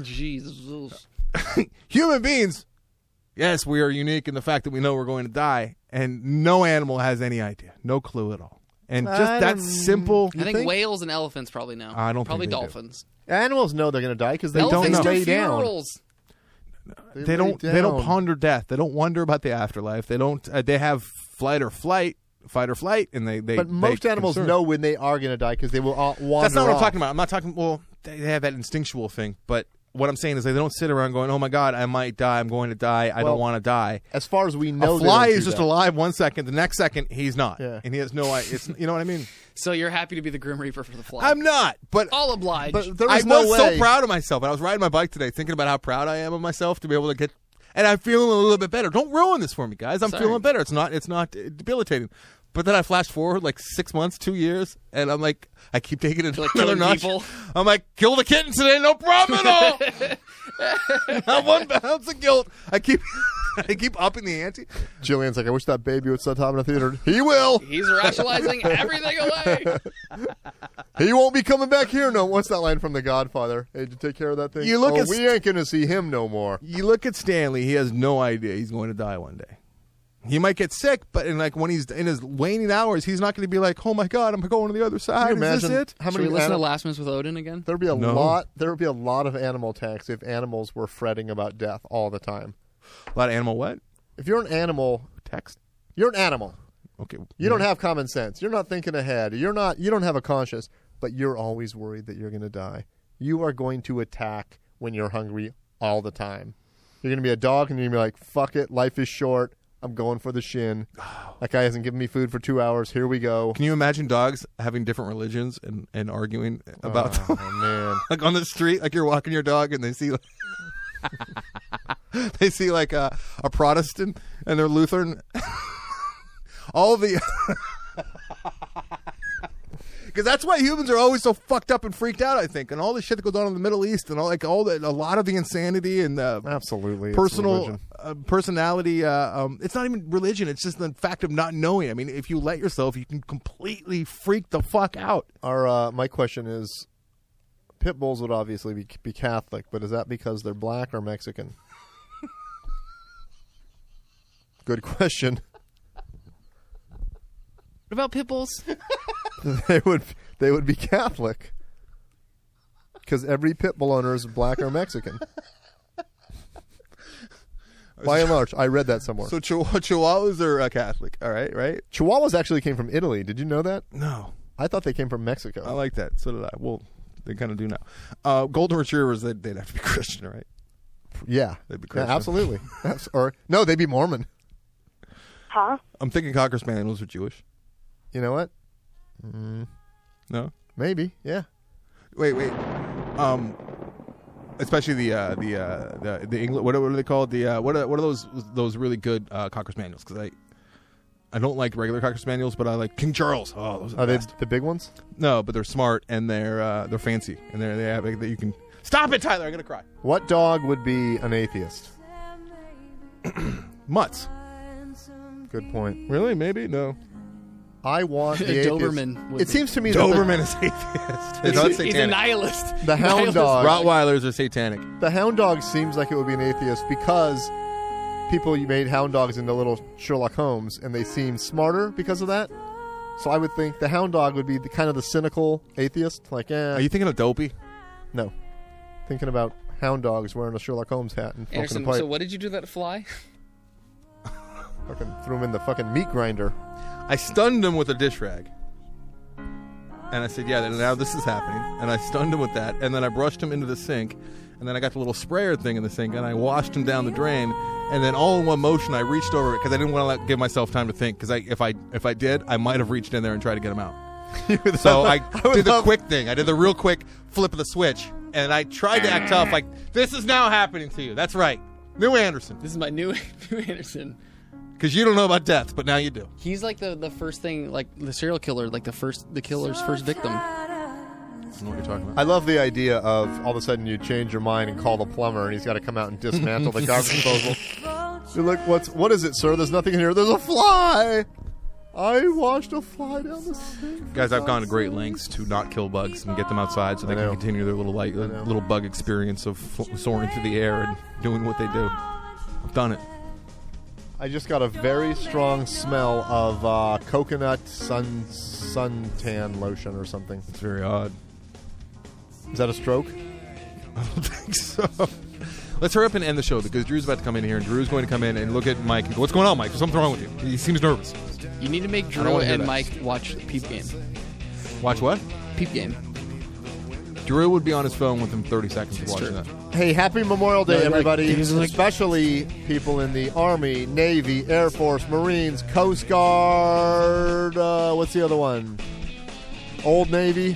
Jesus. Human beings, yes, we are unique in the fact that we know we're going to die, and no animal has any idea, no clue at all. And just I that don't- simple. I think, think? whales and elephants probably know. I don't think Probably they do. dolphins. Animals know they're going to die because they Elephants don't do lay down. funerals. They lay don't. They don't down. ponder death. They don't wonder about the afterlife. They don't. Uh, they have flight or flight, fight or flight, and they. they But most they animals concern. know when they are going to die because they will all wander That's not what I'm off. talking about. I'm not talking. Well, they they have that instinctual thing, but what I'm saying is they don't sit around going, "Oh my God, I might die. I'm going to die. I Well, don't want to die." As far as we know, A they fly don't do is just that. alive one second. The next second, he's not, Yeah. and he has no. idea. It's you know what I mean. So you're happy to be the Grim Reaper for the fly. I'm not, but I'll oblige. But there I is no was way. so proud of myself. And I was riding my bike today, thinking about how proud I am of myself to be able to get. And I'm feeling a little bit better. Don't ruin this for me, guys. I'm Sorry. feeling better. It's not. It's not uh, debilitating. But then I flash forward like six months, two years, and I'm like, I keep taking it Like another killing notch. people? I'm like, kill the kitten today, no problem at all. Not one ounce of guilt. I keep, I keep upping the ante. Jillian's like, I wish that baby would stop top in the theater. He will. He's rationalizing everything away. He won't be coming back here. No. What's that line from The Godfather? Hey, did you take care of that thing? You look oh, at we ain't going to see him no more. You look at Stanley. He has no idea he's going to die one day. He might get sick, but in like when he's in his waning hours, he's not going to be like, "Oh my God, I'm going to the other side." Can you Is this imagine it? how Should many we listen to anim- Last Minutes with Odin again? There'd be a No. lot. There would be a lot of animal attacks if animals were fretting about death all the time. A lot of animal what? If you're an animal, Text. you're an animal. Okay. You don't have common sense. You're not thinking ahead. You're not. You don't have a conscience. But you're always worried that you're going to die. You are going to attack when you're hungry all the time. You're going to be a dog, and you're going to be like, "Fuck it, life is short. I'm going for the shin. That guy hasn't given me food for two hours. Here we go." Can you imagine dogs having different religions and, and arguing about Oh man. like on the street, like you're walking your dog and they see like, they see like a, a Protestant and they're Lutheran. All the because that's why humans are always so fucked up and freaked out. I think, and all the shit that goes on in the Middle East and all like all the a lot of the insanity and uh, Absolutely. It's personal religion. uh, personality. Uh, um, it's not even religion. It's just the fact of not knowing. I mean, if you let yourself, you can completely freak the fuck out. Our uh, my question is, pit bulls would obviously be, be Catholic, but is that because they're black or Mexican? Good question. What about pit bulls? they would they would be Catholic because every pit bull owner is black or Mexican. By and large, I read that somewhere. So Chihu- Chihuahuas are uh, Catholic. All right, right? Chihuahuas actually came from Italy. Did you know that? No. I thought they came from Mexico. I like that. So did I. Well, they kind of do now. Uh, Golden Retrievers, they'd, they'd have to be Christian, right? Yeah. They'd be Yeah, Christian. absolutely. That's, or no, they'd be Mormon. Huh? I'm thinking Cocker Spaniels are Jewish. You know what? Mm, No? maybe. Yeah. Wait, wait. Um, especially the uh, the uh, the the English. What, are- what are they called? The uh, what are what are those those really good uh, Cocker Spaniels? Because I I don't like regular Cocker Spaniels, but I like King Charles. Oh, those are, Are the they best. the big ones? No, but they're smart and they're uh, they're fancy and they're they have that you can stop it, Tyler. I'm gonna cry. What dog would be an atheist? Mutts. Good point. Really? Maybe no. I want the A atheist- Doberman would It be. seems to me that Doberman is atheist. It's not He's a satanic. nihilist. The hound Nihilist. dog. Rottweilers are satanic. the, the hound dog seems like it would be an atheist because people made hound dogs into little Sherlock Holmes, and they seem smarter because of that. So I would think the hound dog would be the kind of the cynical atheist. Like, eh, Are you thinking of Dopey? no. Thinking about hound dogs wearing a Sherlock Holmes hat and smoking Anderson, a pipe. so what did you do to that fly? Fucking threw him in the fucking meat grinder. I stunned him with a dish rag. And I said, yeah, now this is happening. And I stunned him with that. And then I brushed him into the sink. And then I got the little sprayer thing in the sink. And I washed him down the drain. And then all in one motion, I reached over it because I didn't want to let, give myself time to think. Because I, if I if I did, I might have reached in there and tried to get him out. So I would did the love- quick thing. I did the real quick flip of the switch. And I tried to act tough like, this is now happening to you. That's right. New Anderson. This is my new, new Anderson. Because you don't know about death, but now you do. He's like the, the first thing, like the serial killer, like the first the killer's first victim. I don't know what you're talking about. I love the idea of all of a sudden you change your mind and call the plumber, and he's got to come out and dismantle the garbage disposal. You're like, "What's what is it, sir? There's nothing in here. There's a fly. I washed a fly down the sink." Guys, I've gone to great lengths to not kill bugs and get them outside so they I can know. continue their little light, uh, know. little bug experience of f- soaring through the air and doing what they do. I've done it. I just got a very strong smell of uh, coconut sun suntan lotion or something. It's very odd. Is that a stroke? I don't think so. Let's hurry up and end the show because Drew's about to come in here, and Drew's going to come in and look at Mike and go, "What's going on, Mike? There's something wrong with you." He seems nervous. You need to make don't Drew wanna hear and that. Mike watch the Peep Game. Watch what? Peep Game. Drew would be on his phone within thirty seconds of watching true. that. Hey, happy Memorial Day, No, like, everybody! he's like- Especially people in the Army, Navy, Air Force, Marines, Coast Guard. Uh, what's the other one? Old Navy.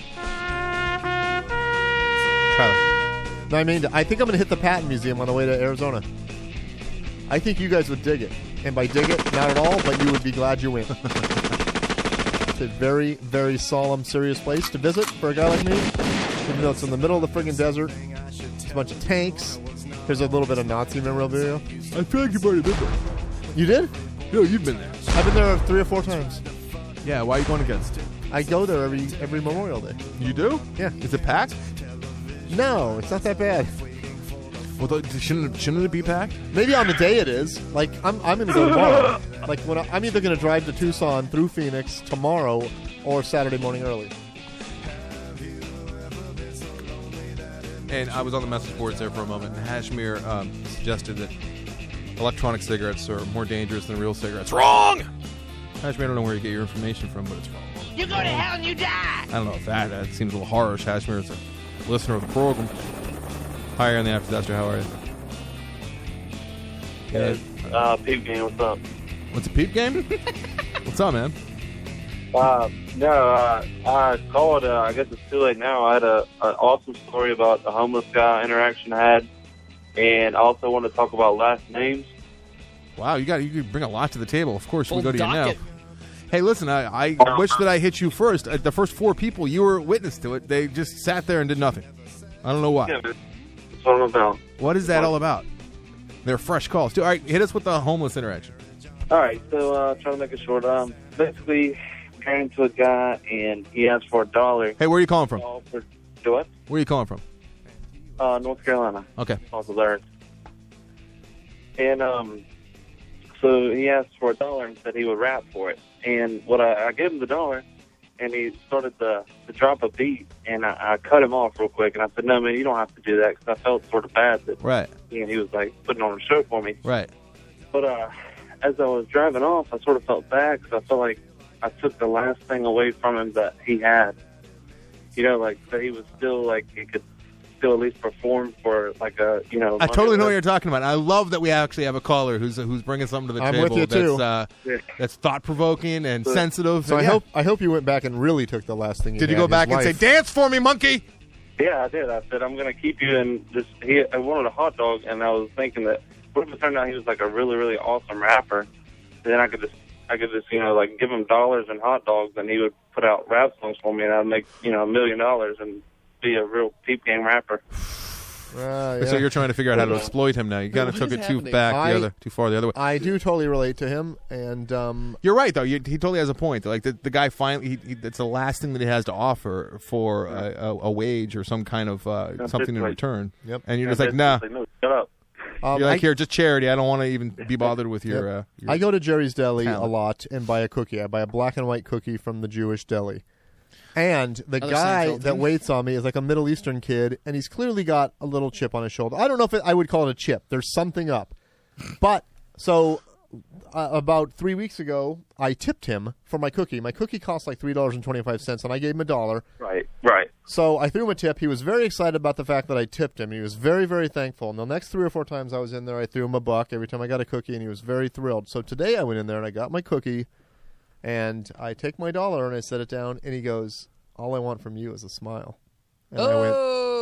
Tyler. No, I mean, I think I'm going to hit the Patton Museum on the way to Arizona. I think you guys would dig it. And by dig it, not at all, but you would be glad you went. It's a very, very solemn, serious place to visit for a guy like me. Even though it's in the middle of the friggin' desert. It's a bunch of tanks. There's a little bit of Nazi memorabilia. I feel like you've already been there. You did? No, you've been there. I've been there three or four times. Yeah, why are you going again? I go there every every Memorial Day. You do? Yeah. Is it packed? No, it's not that bad. Well, th- shouldn't, shouldn't it be packed? Maybe on the day it is. Like I'm, I'm going to go tomorrow. Like when I, I'm either going to drive to Tucson through Phoenix tomorrow or Saturday morning early. And I was on the message boards there for a moment, and Hashmir um, suggested that electronic cigarettes are more dangerous than real cigarettes. Wrong! Hashmir, I don't know where you get your information from, but it's wrong. You go to hell and you die! I don't know if that, that seems a little harsh. Hashmir is a listener of the program. Hi, you're on the After Disaster. How are you? Yeah. Uh, Peep Game, what's up? What's a peep game? What's up, man? Uh, no, uh, I called, uh, I guess it's too late now. I had a an awesome story about the homeless guy interaction I had, and I also want to talk about last names. Wow, you got you could bring a lot to the table. Of course, we Full go to you now. docket. Hey, listen, I, I wish that I hit you first. Uh, the first four people, you were witness to it. They just sat there and did nothing. I don't know why. Yeah, man. That's what I'm about. What is that all about? They're fresh calls. Dude, all right, hit us with the homeless interaction. All right, so uh, trying to make it short. Um, basically, ran into a guy, and he asked for a dollar. Hey, where are you calling from? All for, do what? Where are you calling from? Uh, North Carolina. Okay. Also there. And um, so he asked for a dollar and said he would rap for it. And what I, I gave him the dollar, and he started to, to drop a beat, and I, I cut him off real quick. And I said, "No, man, you don't have to do that," because I felt sort of bad that Right, he, and he was like putting on a show for me. right. but uh, as I was driving off, I sort of felt bad because I felt like I took the last thing away from him that he had. You know, like that he was still like he could still at least perform for like a you know. I totally know what you're talking about. I love that we actually have a caller who's who's bringing something to the I'm table with you, that's too. Uh, Yeah. that's thought provoking and So- sensitive. So I Yeah. hope I hope you went back and really took the last thing. You Did you had, go his back and say, life. "Dance for me, monkey"? Yeah, I did. I said I'm going to keep you in this. He I wanted a hot dog, and I was thinking that what if it turned out he was like a really really awesome rapper? And then I could just I could just you know like give him dollars and hot dogs, and he would put out rap songs for me, and I'd make you know a million dollars and be a real peep game rapper. Uh, So yeah. you're trying to figure out how to exploit him now. You kind of What took is it too happening? back I- the other, too far the other way. I do totally relate to him, and um, You're right, though. You, he totally has a point. Like the, the guy finally, he, he, that's the last thing that he has to offer for a, a, a wage or some kind of uh, That's something in right. return. Yep. And you're And just like, nah. it's no, shut up. um, You're like, I, here, just charity. I don't want to even be bothered with your. Yep. Uh, your I go to Jerry's Deli talent. a lot and buy a cookie. I buy a black and white cookie from the Jewish deli. And the Another guy Seinfeld that thing. waits on me is like a Middle Eastern kid, and he's clearly got a little chip on his shoulder. I don't know if it, I would call it a chip. There's something up. But, so, uh, about three weeks ago, I tipped him for my cookie. My cookie cost like three dollars and twenty-five cents, and I gave him a dollar. Right, right. So I threw him a tip. He was very excited about the fact that I tipped him. He was very, very thankful. And the next three or four times I was in there, I threw him a buck every time I got a cookie, and he was very thrilled. So today I went in there, and I got my cookie, and I take my dollar, and I set it down, and he goes, all I want from you is a smile. And I went,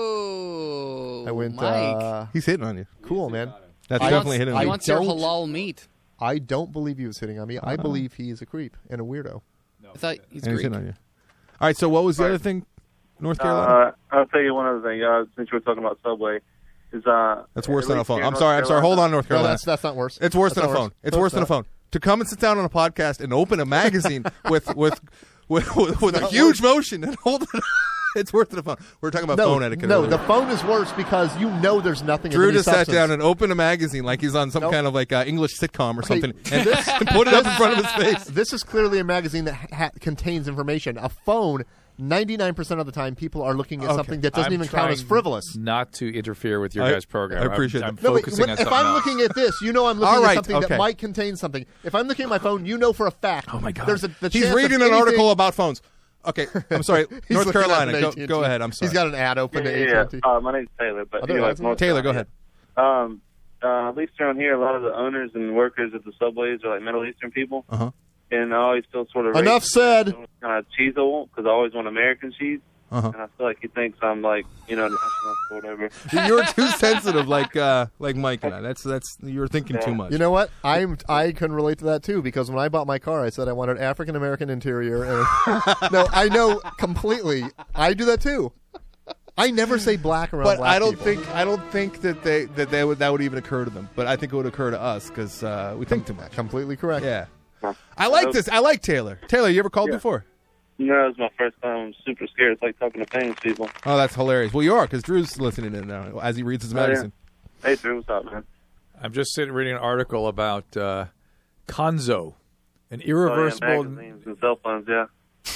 Oh, I went, Mike. uh, He's hitting on you. cool, man. That's I- definitely wants, hitting he on I you. wants your don't- halal meat. I don't believe he was hitting on me. I believe he is a creep and a weirdo. I thought he's And he's Greek. hitting on you. All right, so what was the Right. other thing? North Carolina? Uh, I'll tell you one other thing. Uh, since you were talking about Subway, is uh, That's worse at than a least phone. here in I'm North sorry. I'm sorry. Hold on, North No, Carolina. that's that's not worse. It's worse That's than a not phone. worse. It's No, worse than a not. phone. To come and sit down on a podcast and open a magazine with with with, with, with a huge motion and hold it. It's worse than a phone. We're talking about No, phone etiquette. no, earlier. the phone is worse because you know there's nothing. Drew of any just sat substance. down and opened a magazine like he's on some Nope. kind of like uh, English sitcom or Okay, something, and, and put it up in front of his face. This is clearly a magazine that ha- contains information. A phone, ninety-nine percent of the time, people are looking at Okay. something that doesn't I'm even count as trying frivolous. Not to interfere with your I- guys' program. I appreciate I'm, I'm that. No, but focusing when- on if something I'm else. looking at this, you know I'm looking All right, at something okay. that might contain something. If I'm looking at my phone, you know for a fact. Oh, my God. There's a, the He's chance of reading an anything- article about phones. Okay, I'm sorry. He's North looking at Carolina. an Go, A T and T. go ahead. I'm sorry. He's got an ad open Yeah, to yeah, A T yeah. and T. Uh, my name's Taylor, but Other- anyway, other- North Taylor, go Carolina. ahead. Um, uh, at least around here, a lot of the owners and workers at the subways are like Middle Eastern people, Uh huh. and I always feel sort of Enough said. kind of cheese I want because I always want American cheese, Uh-huh. and I feel like he thinks I'm like you know national or whatever. You're too sensitive, like uh, like Mike and I. That's that's you're thinking too much. You know what? I'm I can relate to that too because when I bought my car, I said I wanted African American interior. And no, I know completely. I do that too. I never say black around but black I don't people. think I don't think that they that they would that would even occur to them. But I think it would occur to us because uh, we think too much. completely correct. Yeah. I like this. I like Taylor. Taylor, you ever called Yeah. before? No, it's my first time. I'm super scared. It's like talking to famous people. Oh, that's hilarious. Well, you are because Drew's listening in now as he reads his Oh, yeah. magazine. Hey, Drew, what's up, man? I'm just sitting reading an article about uh, Conzo, an Oh, yeah, irreversible. magazines and cell phones, yeah.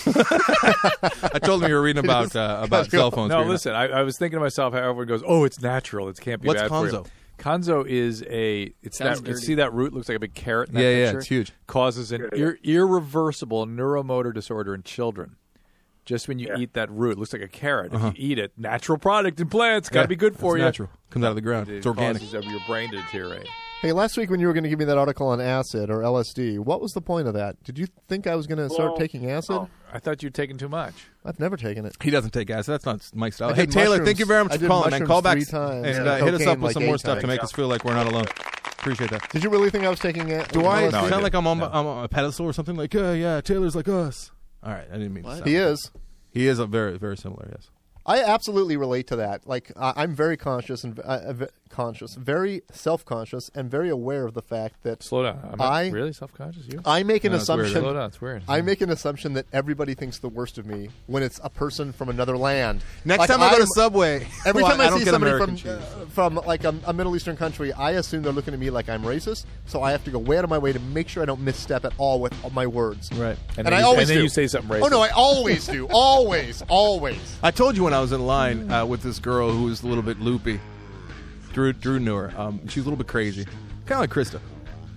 I told him you were reading about uh, about cell phones. no, Were you not? listen. I, I was thinking to myself how everyone goes, "Oh, it's natural. It can't be What's bad for you." Conzo? Conzo is a. It's Sounds that. You dirty. see that root looks like a big carrot. In that Yeah, yeah, picture? it's huge. Causes an ir- irreversible neuromotor disorder in children. Just when you Yeah. eat that root, it looks like a carrot. Uh-huh. If you eat it, natural product in plants, got to Yeah, be good for it's you. natural. Comes out of the ground. It It's organic. causes of your brain to deteriorate. Hey, last week when you were going to give me that article on acid or L S D, what was the point of that? Did you think I was going to start Well, taking acid? oh. I thought you'd taken too much. I've never taken it. He doesn't take acid. That's not Mike's style. I Hey did Taylor, mushrooms- thank you very much I for did calling, man. mushrooms Call back three times and and uh, hit us cocaine up with like some eight more stuff to times. make us feel like we're not alone. Appreciate that. Did you really think I was taking it? Do I L S D? No, I sound didn't. like I'm on, No. I'm on a pedestal or something? Like, uh, yeah, Taylor's like us. All right, I didn't mean to What? sound- He is. He is a very, very similar, yes. I absolutely relate to that. Like uh, I'm very conscious and uh, v- conscious, very self-conscious, and very aware of the fact that Slow down. I'm I- not really self-conscious. You? I make an No, it's weird. assumption. Slow down. It's weird. I make an assumption that everybody thinks the worst of me when it's a person from another land. Next Like, time I go to I'm- Subway, Every well, time I, don't see get somebody American from cheese. uh, from like a, a Middle Eastern country, I assume they're looking at me like I'm racist. So I have to go way out of my way to make sure I don't misstep at all with my words. Right. and, and then I you, always and then do. you say something racist. Oh no, I always do. Always, always. I told you when I was in line uh, with this girl who was a little bit loopy. Drew, Drew knew her. Um, she was a little bit crazy, kind of like Krista.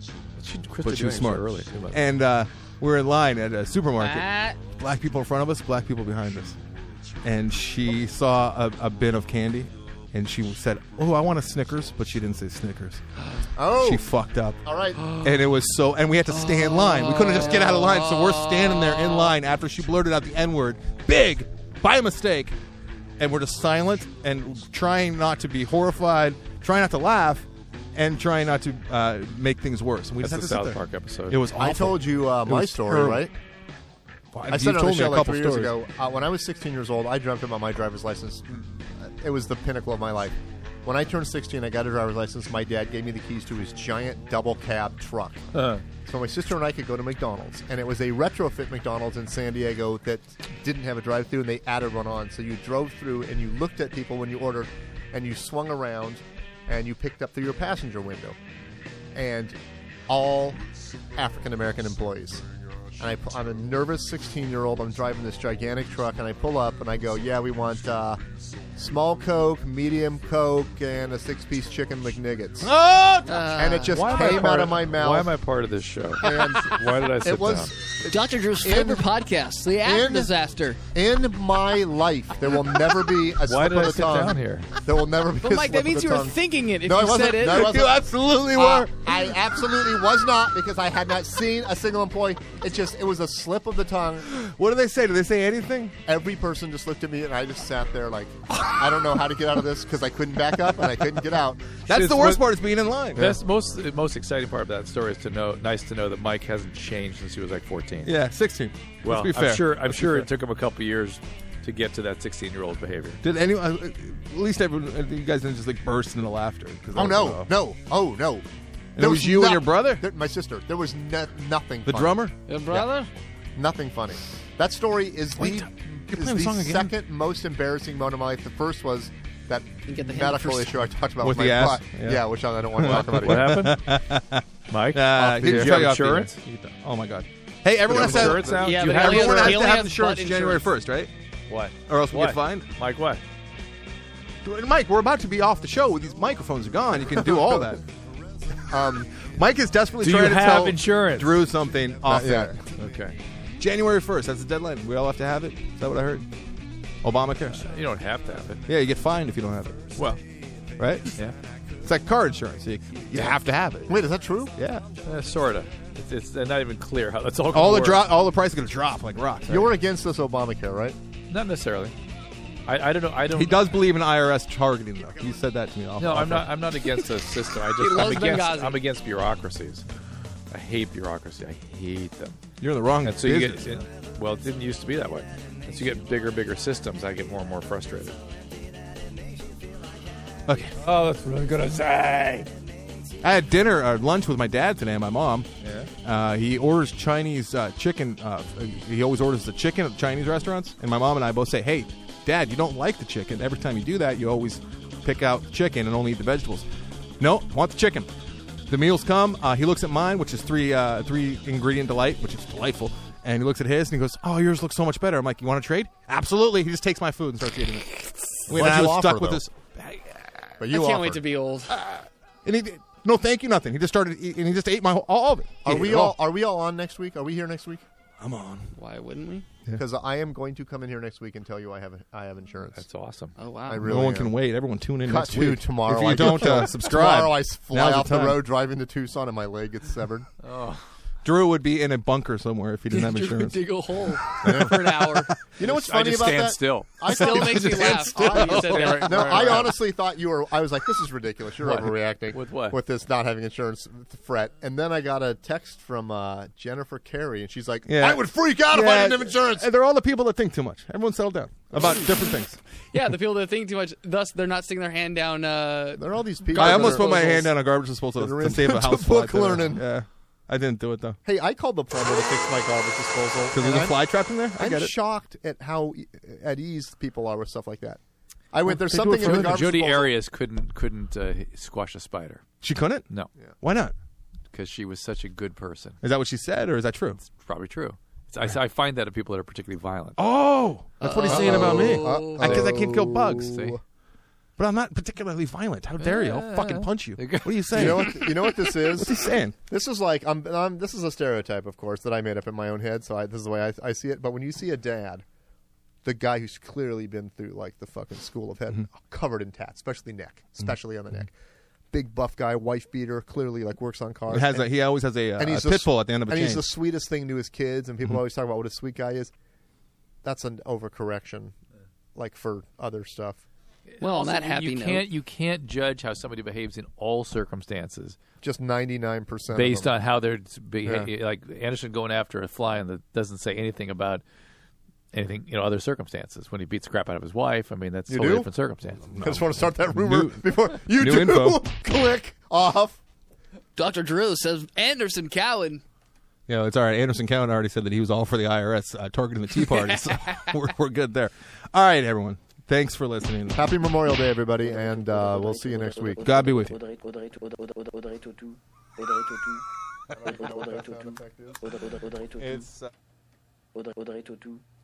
she, Krista but she was doing smart. so early too. by the way. And uh, we're in line at a supermarket. Ah. Black people in front of us, black people behind us. And she saw a, a bin of candy, and she said, "Oh, I want a Snickers," but she didn't say Snickers. Oh, She fucked up. all right. And it was so, and we had to stay in line. We couldn't just get out of line, so we're standing there in line after she blurted out the N-word, big, by mistake, and we're just silent and trying not to be horrified, trying not to laugh, and trying not to uh, make things worse. And we That's just the had to South sit there. Park episode. It was awful. I told you uh, It my was story, terrible. right? Well, I you've said it on told the me show a like couple three years stories. ago. Uh, when I was sixteen years old, I dreamt about my driver's license. It was the pinnacle of my life. When I turned sixteen, I got a driver's license. My dad gave me the keys to his giant double cab truck. Uh, So my sister and I could go to McDonald's, and it was a retrofit McDonald's in San Diego that didn't have a drive-through, and they added one on. So you drove through, and you looked at people when you ordered, and you swung around, and you picked up through your passenger window, and all African-American employees. And I, pu- I'm a nervous sixteen-year-old. I'm driving this gigantic truck, and I pull up, and I go, yeah, we want uh, small Coke, medium Coke, and a six-piece chicken McNuggets. Oh! and it just why am I came part out of my mouth. Why am I part of this show? And Why did I sit it was down? Doctor Drew's In- favorite podcast, The After in- Disaster. in my life. There will never be a Why slip did of I the sit tongue. down here? There will never be. But a Mike, slip that means of you the were tongue. thinking it if No, I you wasn't. said it. No, I wasn't. You absolutely Uh, were. I absolutely was not because I had not seen a single employee. It just it was a slip of the tongue. What do they say? Do they say anything? Every person just looked at me and I just sat there like I don't know how to get out of this because I couldn't back up and I couldn't get out. That's It's the worst what- part, is being in line. That's most the most exciting part of that story is to know. Nice to know that Mike hasn't changed since he was like fourteen. Yeah, sixteen. Well, Let's be fair. I'm sure. I'm Let's be sure fair. it took him a couple years to get to that sixteen-year-old behavior. Did anyone? Uh, at least everyone, uh, you guys didn't just like burst into laughter. 'cause Oh that no, was, uh, no, oh no. And it was you and your brother? there- my sister. There was no, nothing. The funny. drummer. Your brother? Nothing funny. That story is Wait, the, you're is playing the the song again? second most embarrassing moment of my life. The first was that You get the hand medical first. issue I talked about With my the ass? butt. Yeah. Yeah. which I don't want to talk about. What again. happened, Mike? Uh, Off the he air. can Do you tell have off the air. insurance? Oh my god. Hey, everyone You has have to insurance have, now? Yeah, Do you but have he only everyone has- has he to only have has insurance butt January insurance. first, right? What? Or else we What? get fined. Mike, what? Mike, we're about to be off the show. With these microphones are gone, you can do all that. Um, Mike is desperately Do trying you to have tell insurance? Drew something off Not yet. air. Okay. January first. That's the deadline. We all have to have it. Is that what I heard? Obamacare. You don't have to have it. Yeah, you get fined if you don't have it. Well, Right? yeah, It's like car insurance. You, you have to have it. Wait, is that true? Yeah. uh, sort of. It's, it's not even clear how that's all. All gonna the work. drop, all the price is going to drop like rocks. right? You're against this Obamacare, right? Not necessarily. I, I don't know. I don't. He does believe in I R S targeting, though. He said that to me. Off, No, off I'm not. air. I'm not against the system. I He just. I'm loves against. Benghazi. I'm against bureaucracies. I hate bureaucracy. I hate them. You're in the wrong And so you business. get. It, well, it didn't used to be that way. As you get bigger, bigger systems, I get more and more frustrated. Okay. Oh, that's what I'm gonna say. I had dinner or lunch with my dad today and my mom. Yeah. Uh, he orders Chinese uh, chicken. Uh, he always orders the chicken at Chinese restaurants. And my mom and I both say, hey, Dad, you don't like the chicken. Every time you do that, you always pick out the chicken and only eat the vegetables. No, want the chicken. The meals come. Uh, he looks at mine, which is three uh, three ingredient delight, which is delightful. And he looks at his and he goes, oh, yours looks so much better. I'm like, you want to trade? Absolutely. He just takes my food and starts eating it. What'd And I you was offer, stuck with though? this. But I you can't offered. wait to be old. And he no, thank you, nothing. He just started eat- and he just ate my whole, all of it. He Are ate we it all? Are we all on next week? Are we here next week? I'm on. Why wouldn't we? Because I am going to come in here next week and tell you I have I have insurance. That's awesome. Oh wow. I really no one am. can wait. Everyone tune in Cut next to week. tomorrow. If you I don't go- uh, subscribe, tomorrow I fly now's off the, time. road driving to Tucson and my leg gets severed. Drew would be in a bunker somewhere if he didn't have Drew would insurance. dig a hole for an hour. You know what's I funny just about stand that? still. I Still thought- makes me laugh. when you said that. No, Right, I right. honestly thought you were. I was like, "This is ridiculous. You're What? overreacting With what? With this not having insurance fret." And then I got a text from uh, Jennifer Carey, and she's like, Yeah. "I would freak out if I Yeah, didn't have insurance." and they're all the people that think too much. Everyone settle down about different things. Yeah, the people that think too much, thus they're not sticking their hand down. Uh, There are all these people. I that almost are- put my disposals. hand down a garbage disposal That are to in save a the house book fly. learning. Yeah, I didn't do it though. Hey, I called the plumber to fix my garbage disposal. Because and there's a I'm- fly trapped in there. I I'm get it. shocked at how e- at ease people are with stuff like that. I went. There's they do something it in for the garbage Jody disposal. Arias couldn't couldn't uh, squash a spider. She couldn't. No, Why not? because she was such a good person. Is that what she said, or is that true? It's probably true. It's, I, I find that of people that are particularly violent. Oh, that's what he's saying about me. Uh-oh. Because I can't kill bugs. See? But I'm not particularly violent. How dare you? I'll fucking punch you. What are you saying? You know what? You know what this is? What's he saying? This is like I'm, I'm. This is a stereotype, of course, that I made up in my own head. So I, this is the way I, I see it. But when you see a dad, the guy who's clearly been through like the fucking school of head, mm-hmm. covered in tats, especially neck, especially mm-hmm. on the neck. Big buff guy, wife beater, clearly like works on cars. He has and, a, he always has a, uh, and he's a pit bull at the end of a and chain. he's the sweetest thing to his kids, and people Mhm. always talk about what a sweet guy is. That's an overcorrection, like for other stuff. Well, on that you- happy you note- can't you can't judge how somebody behaves in all circumstances Just ninety-nine percent based of them. on how they're beha- Yeah. like Anderson going after a fly and that doesn't say anything about anything, you know, other circumstances. When he beats the crap out of his wife, I mean, that's a You totally do? different circumstance. I just want to start that rumor New- before you new do. info. Click off. Doctor Drew says Anderson Cowan. You know, it's all right. Anderson Cowan already said that he was all for the I R S uh, targeting the Tea Party, so we're, we're good there. All right, everyone. Thanks for listening. Happy Memorial Day, everybody, and uh, we'll see you next week. God be with you. Audrey, Audrey, Audrey, Audrey, Audrey Tautou. Audrey Tautou. Audrey Tautou. Audrey Tautou. Audrey Tautou. It's. Uh... Audrey Audrey Tautou.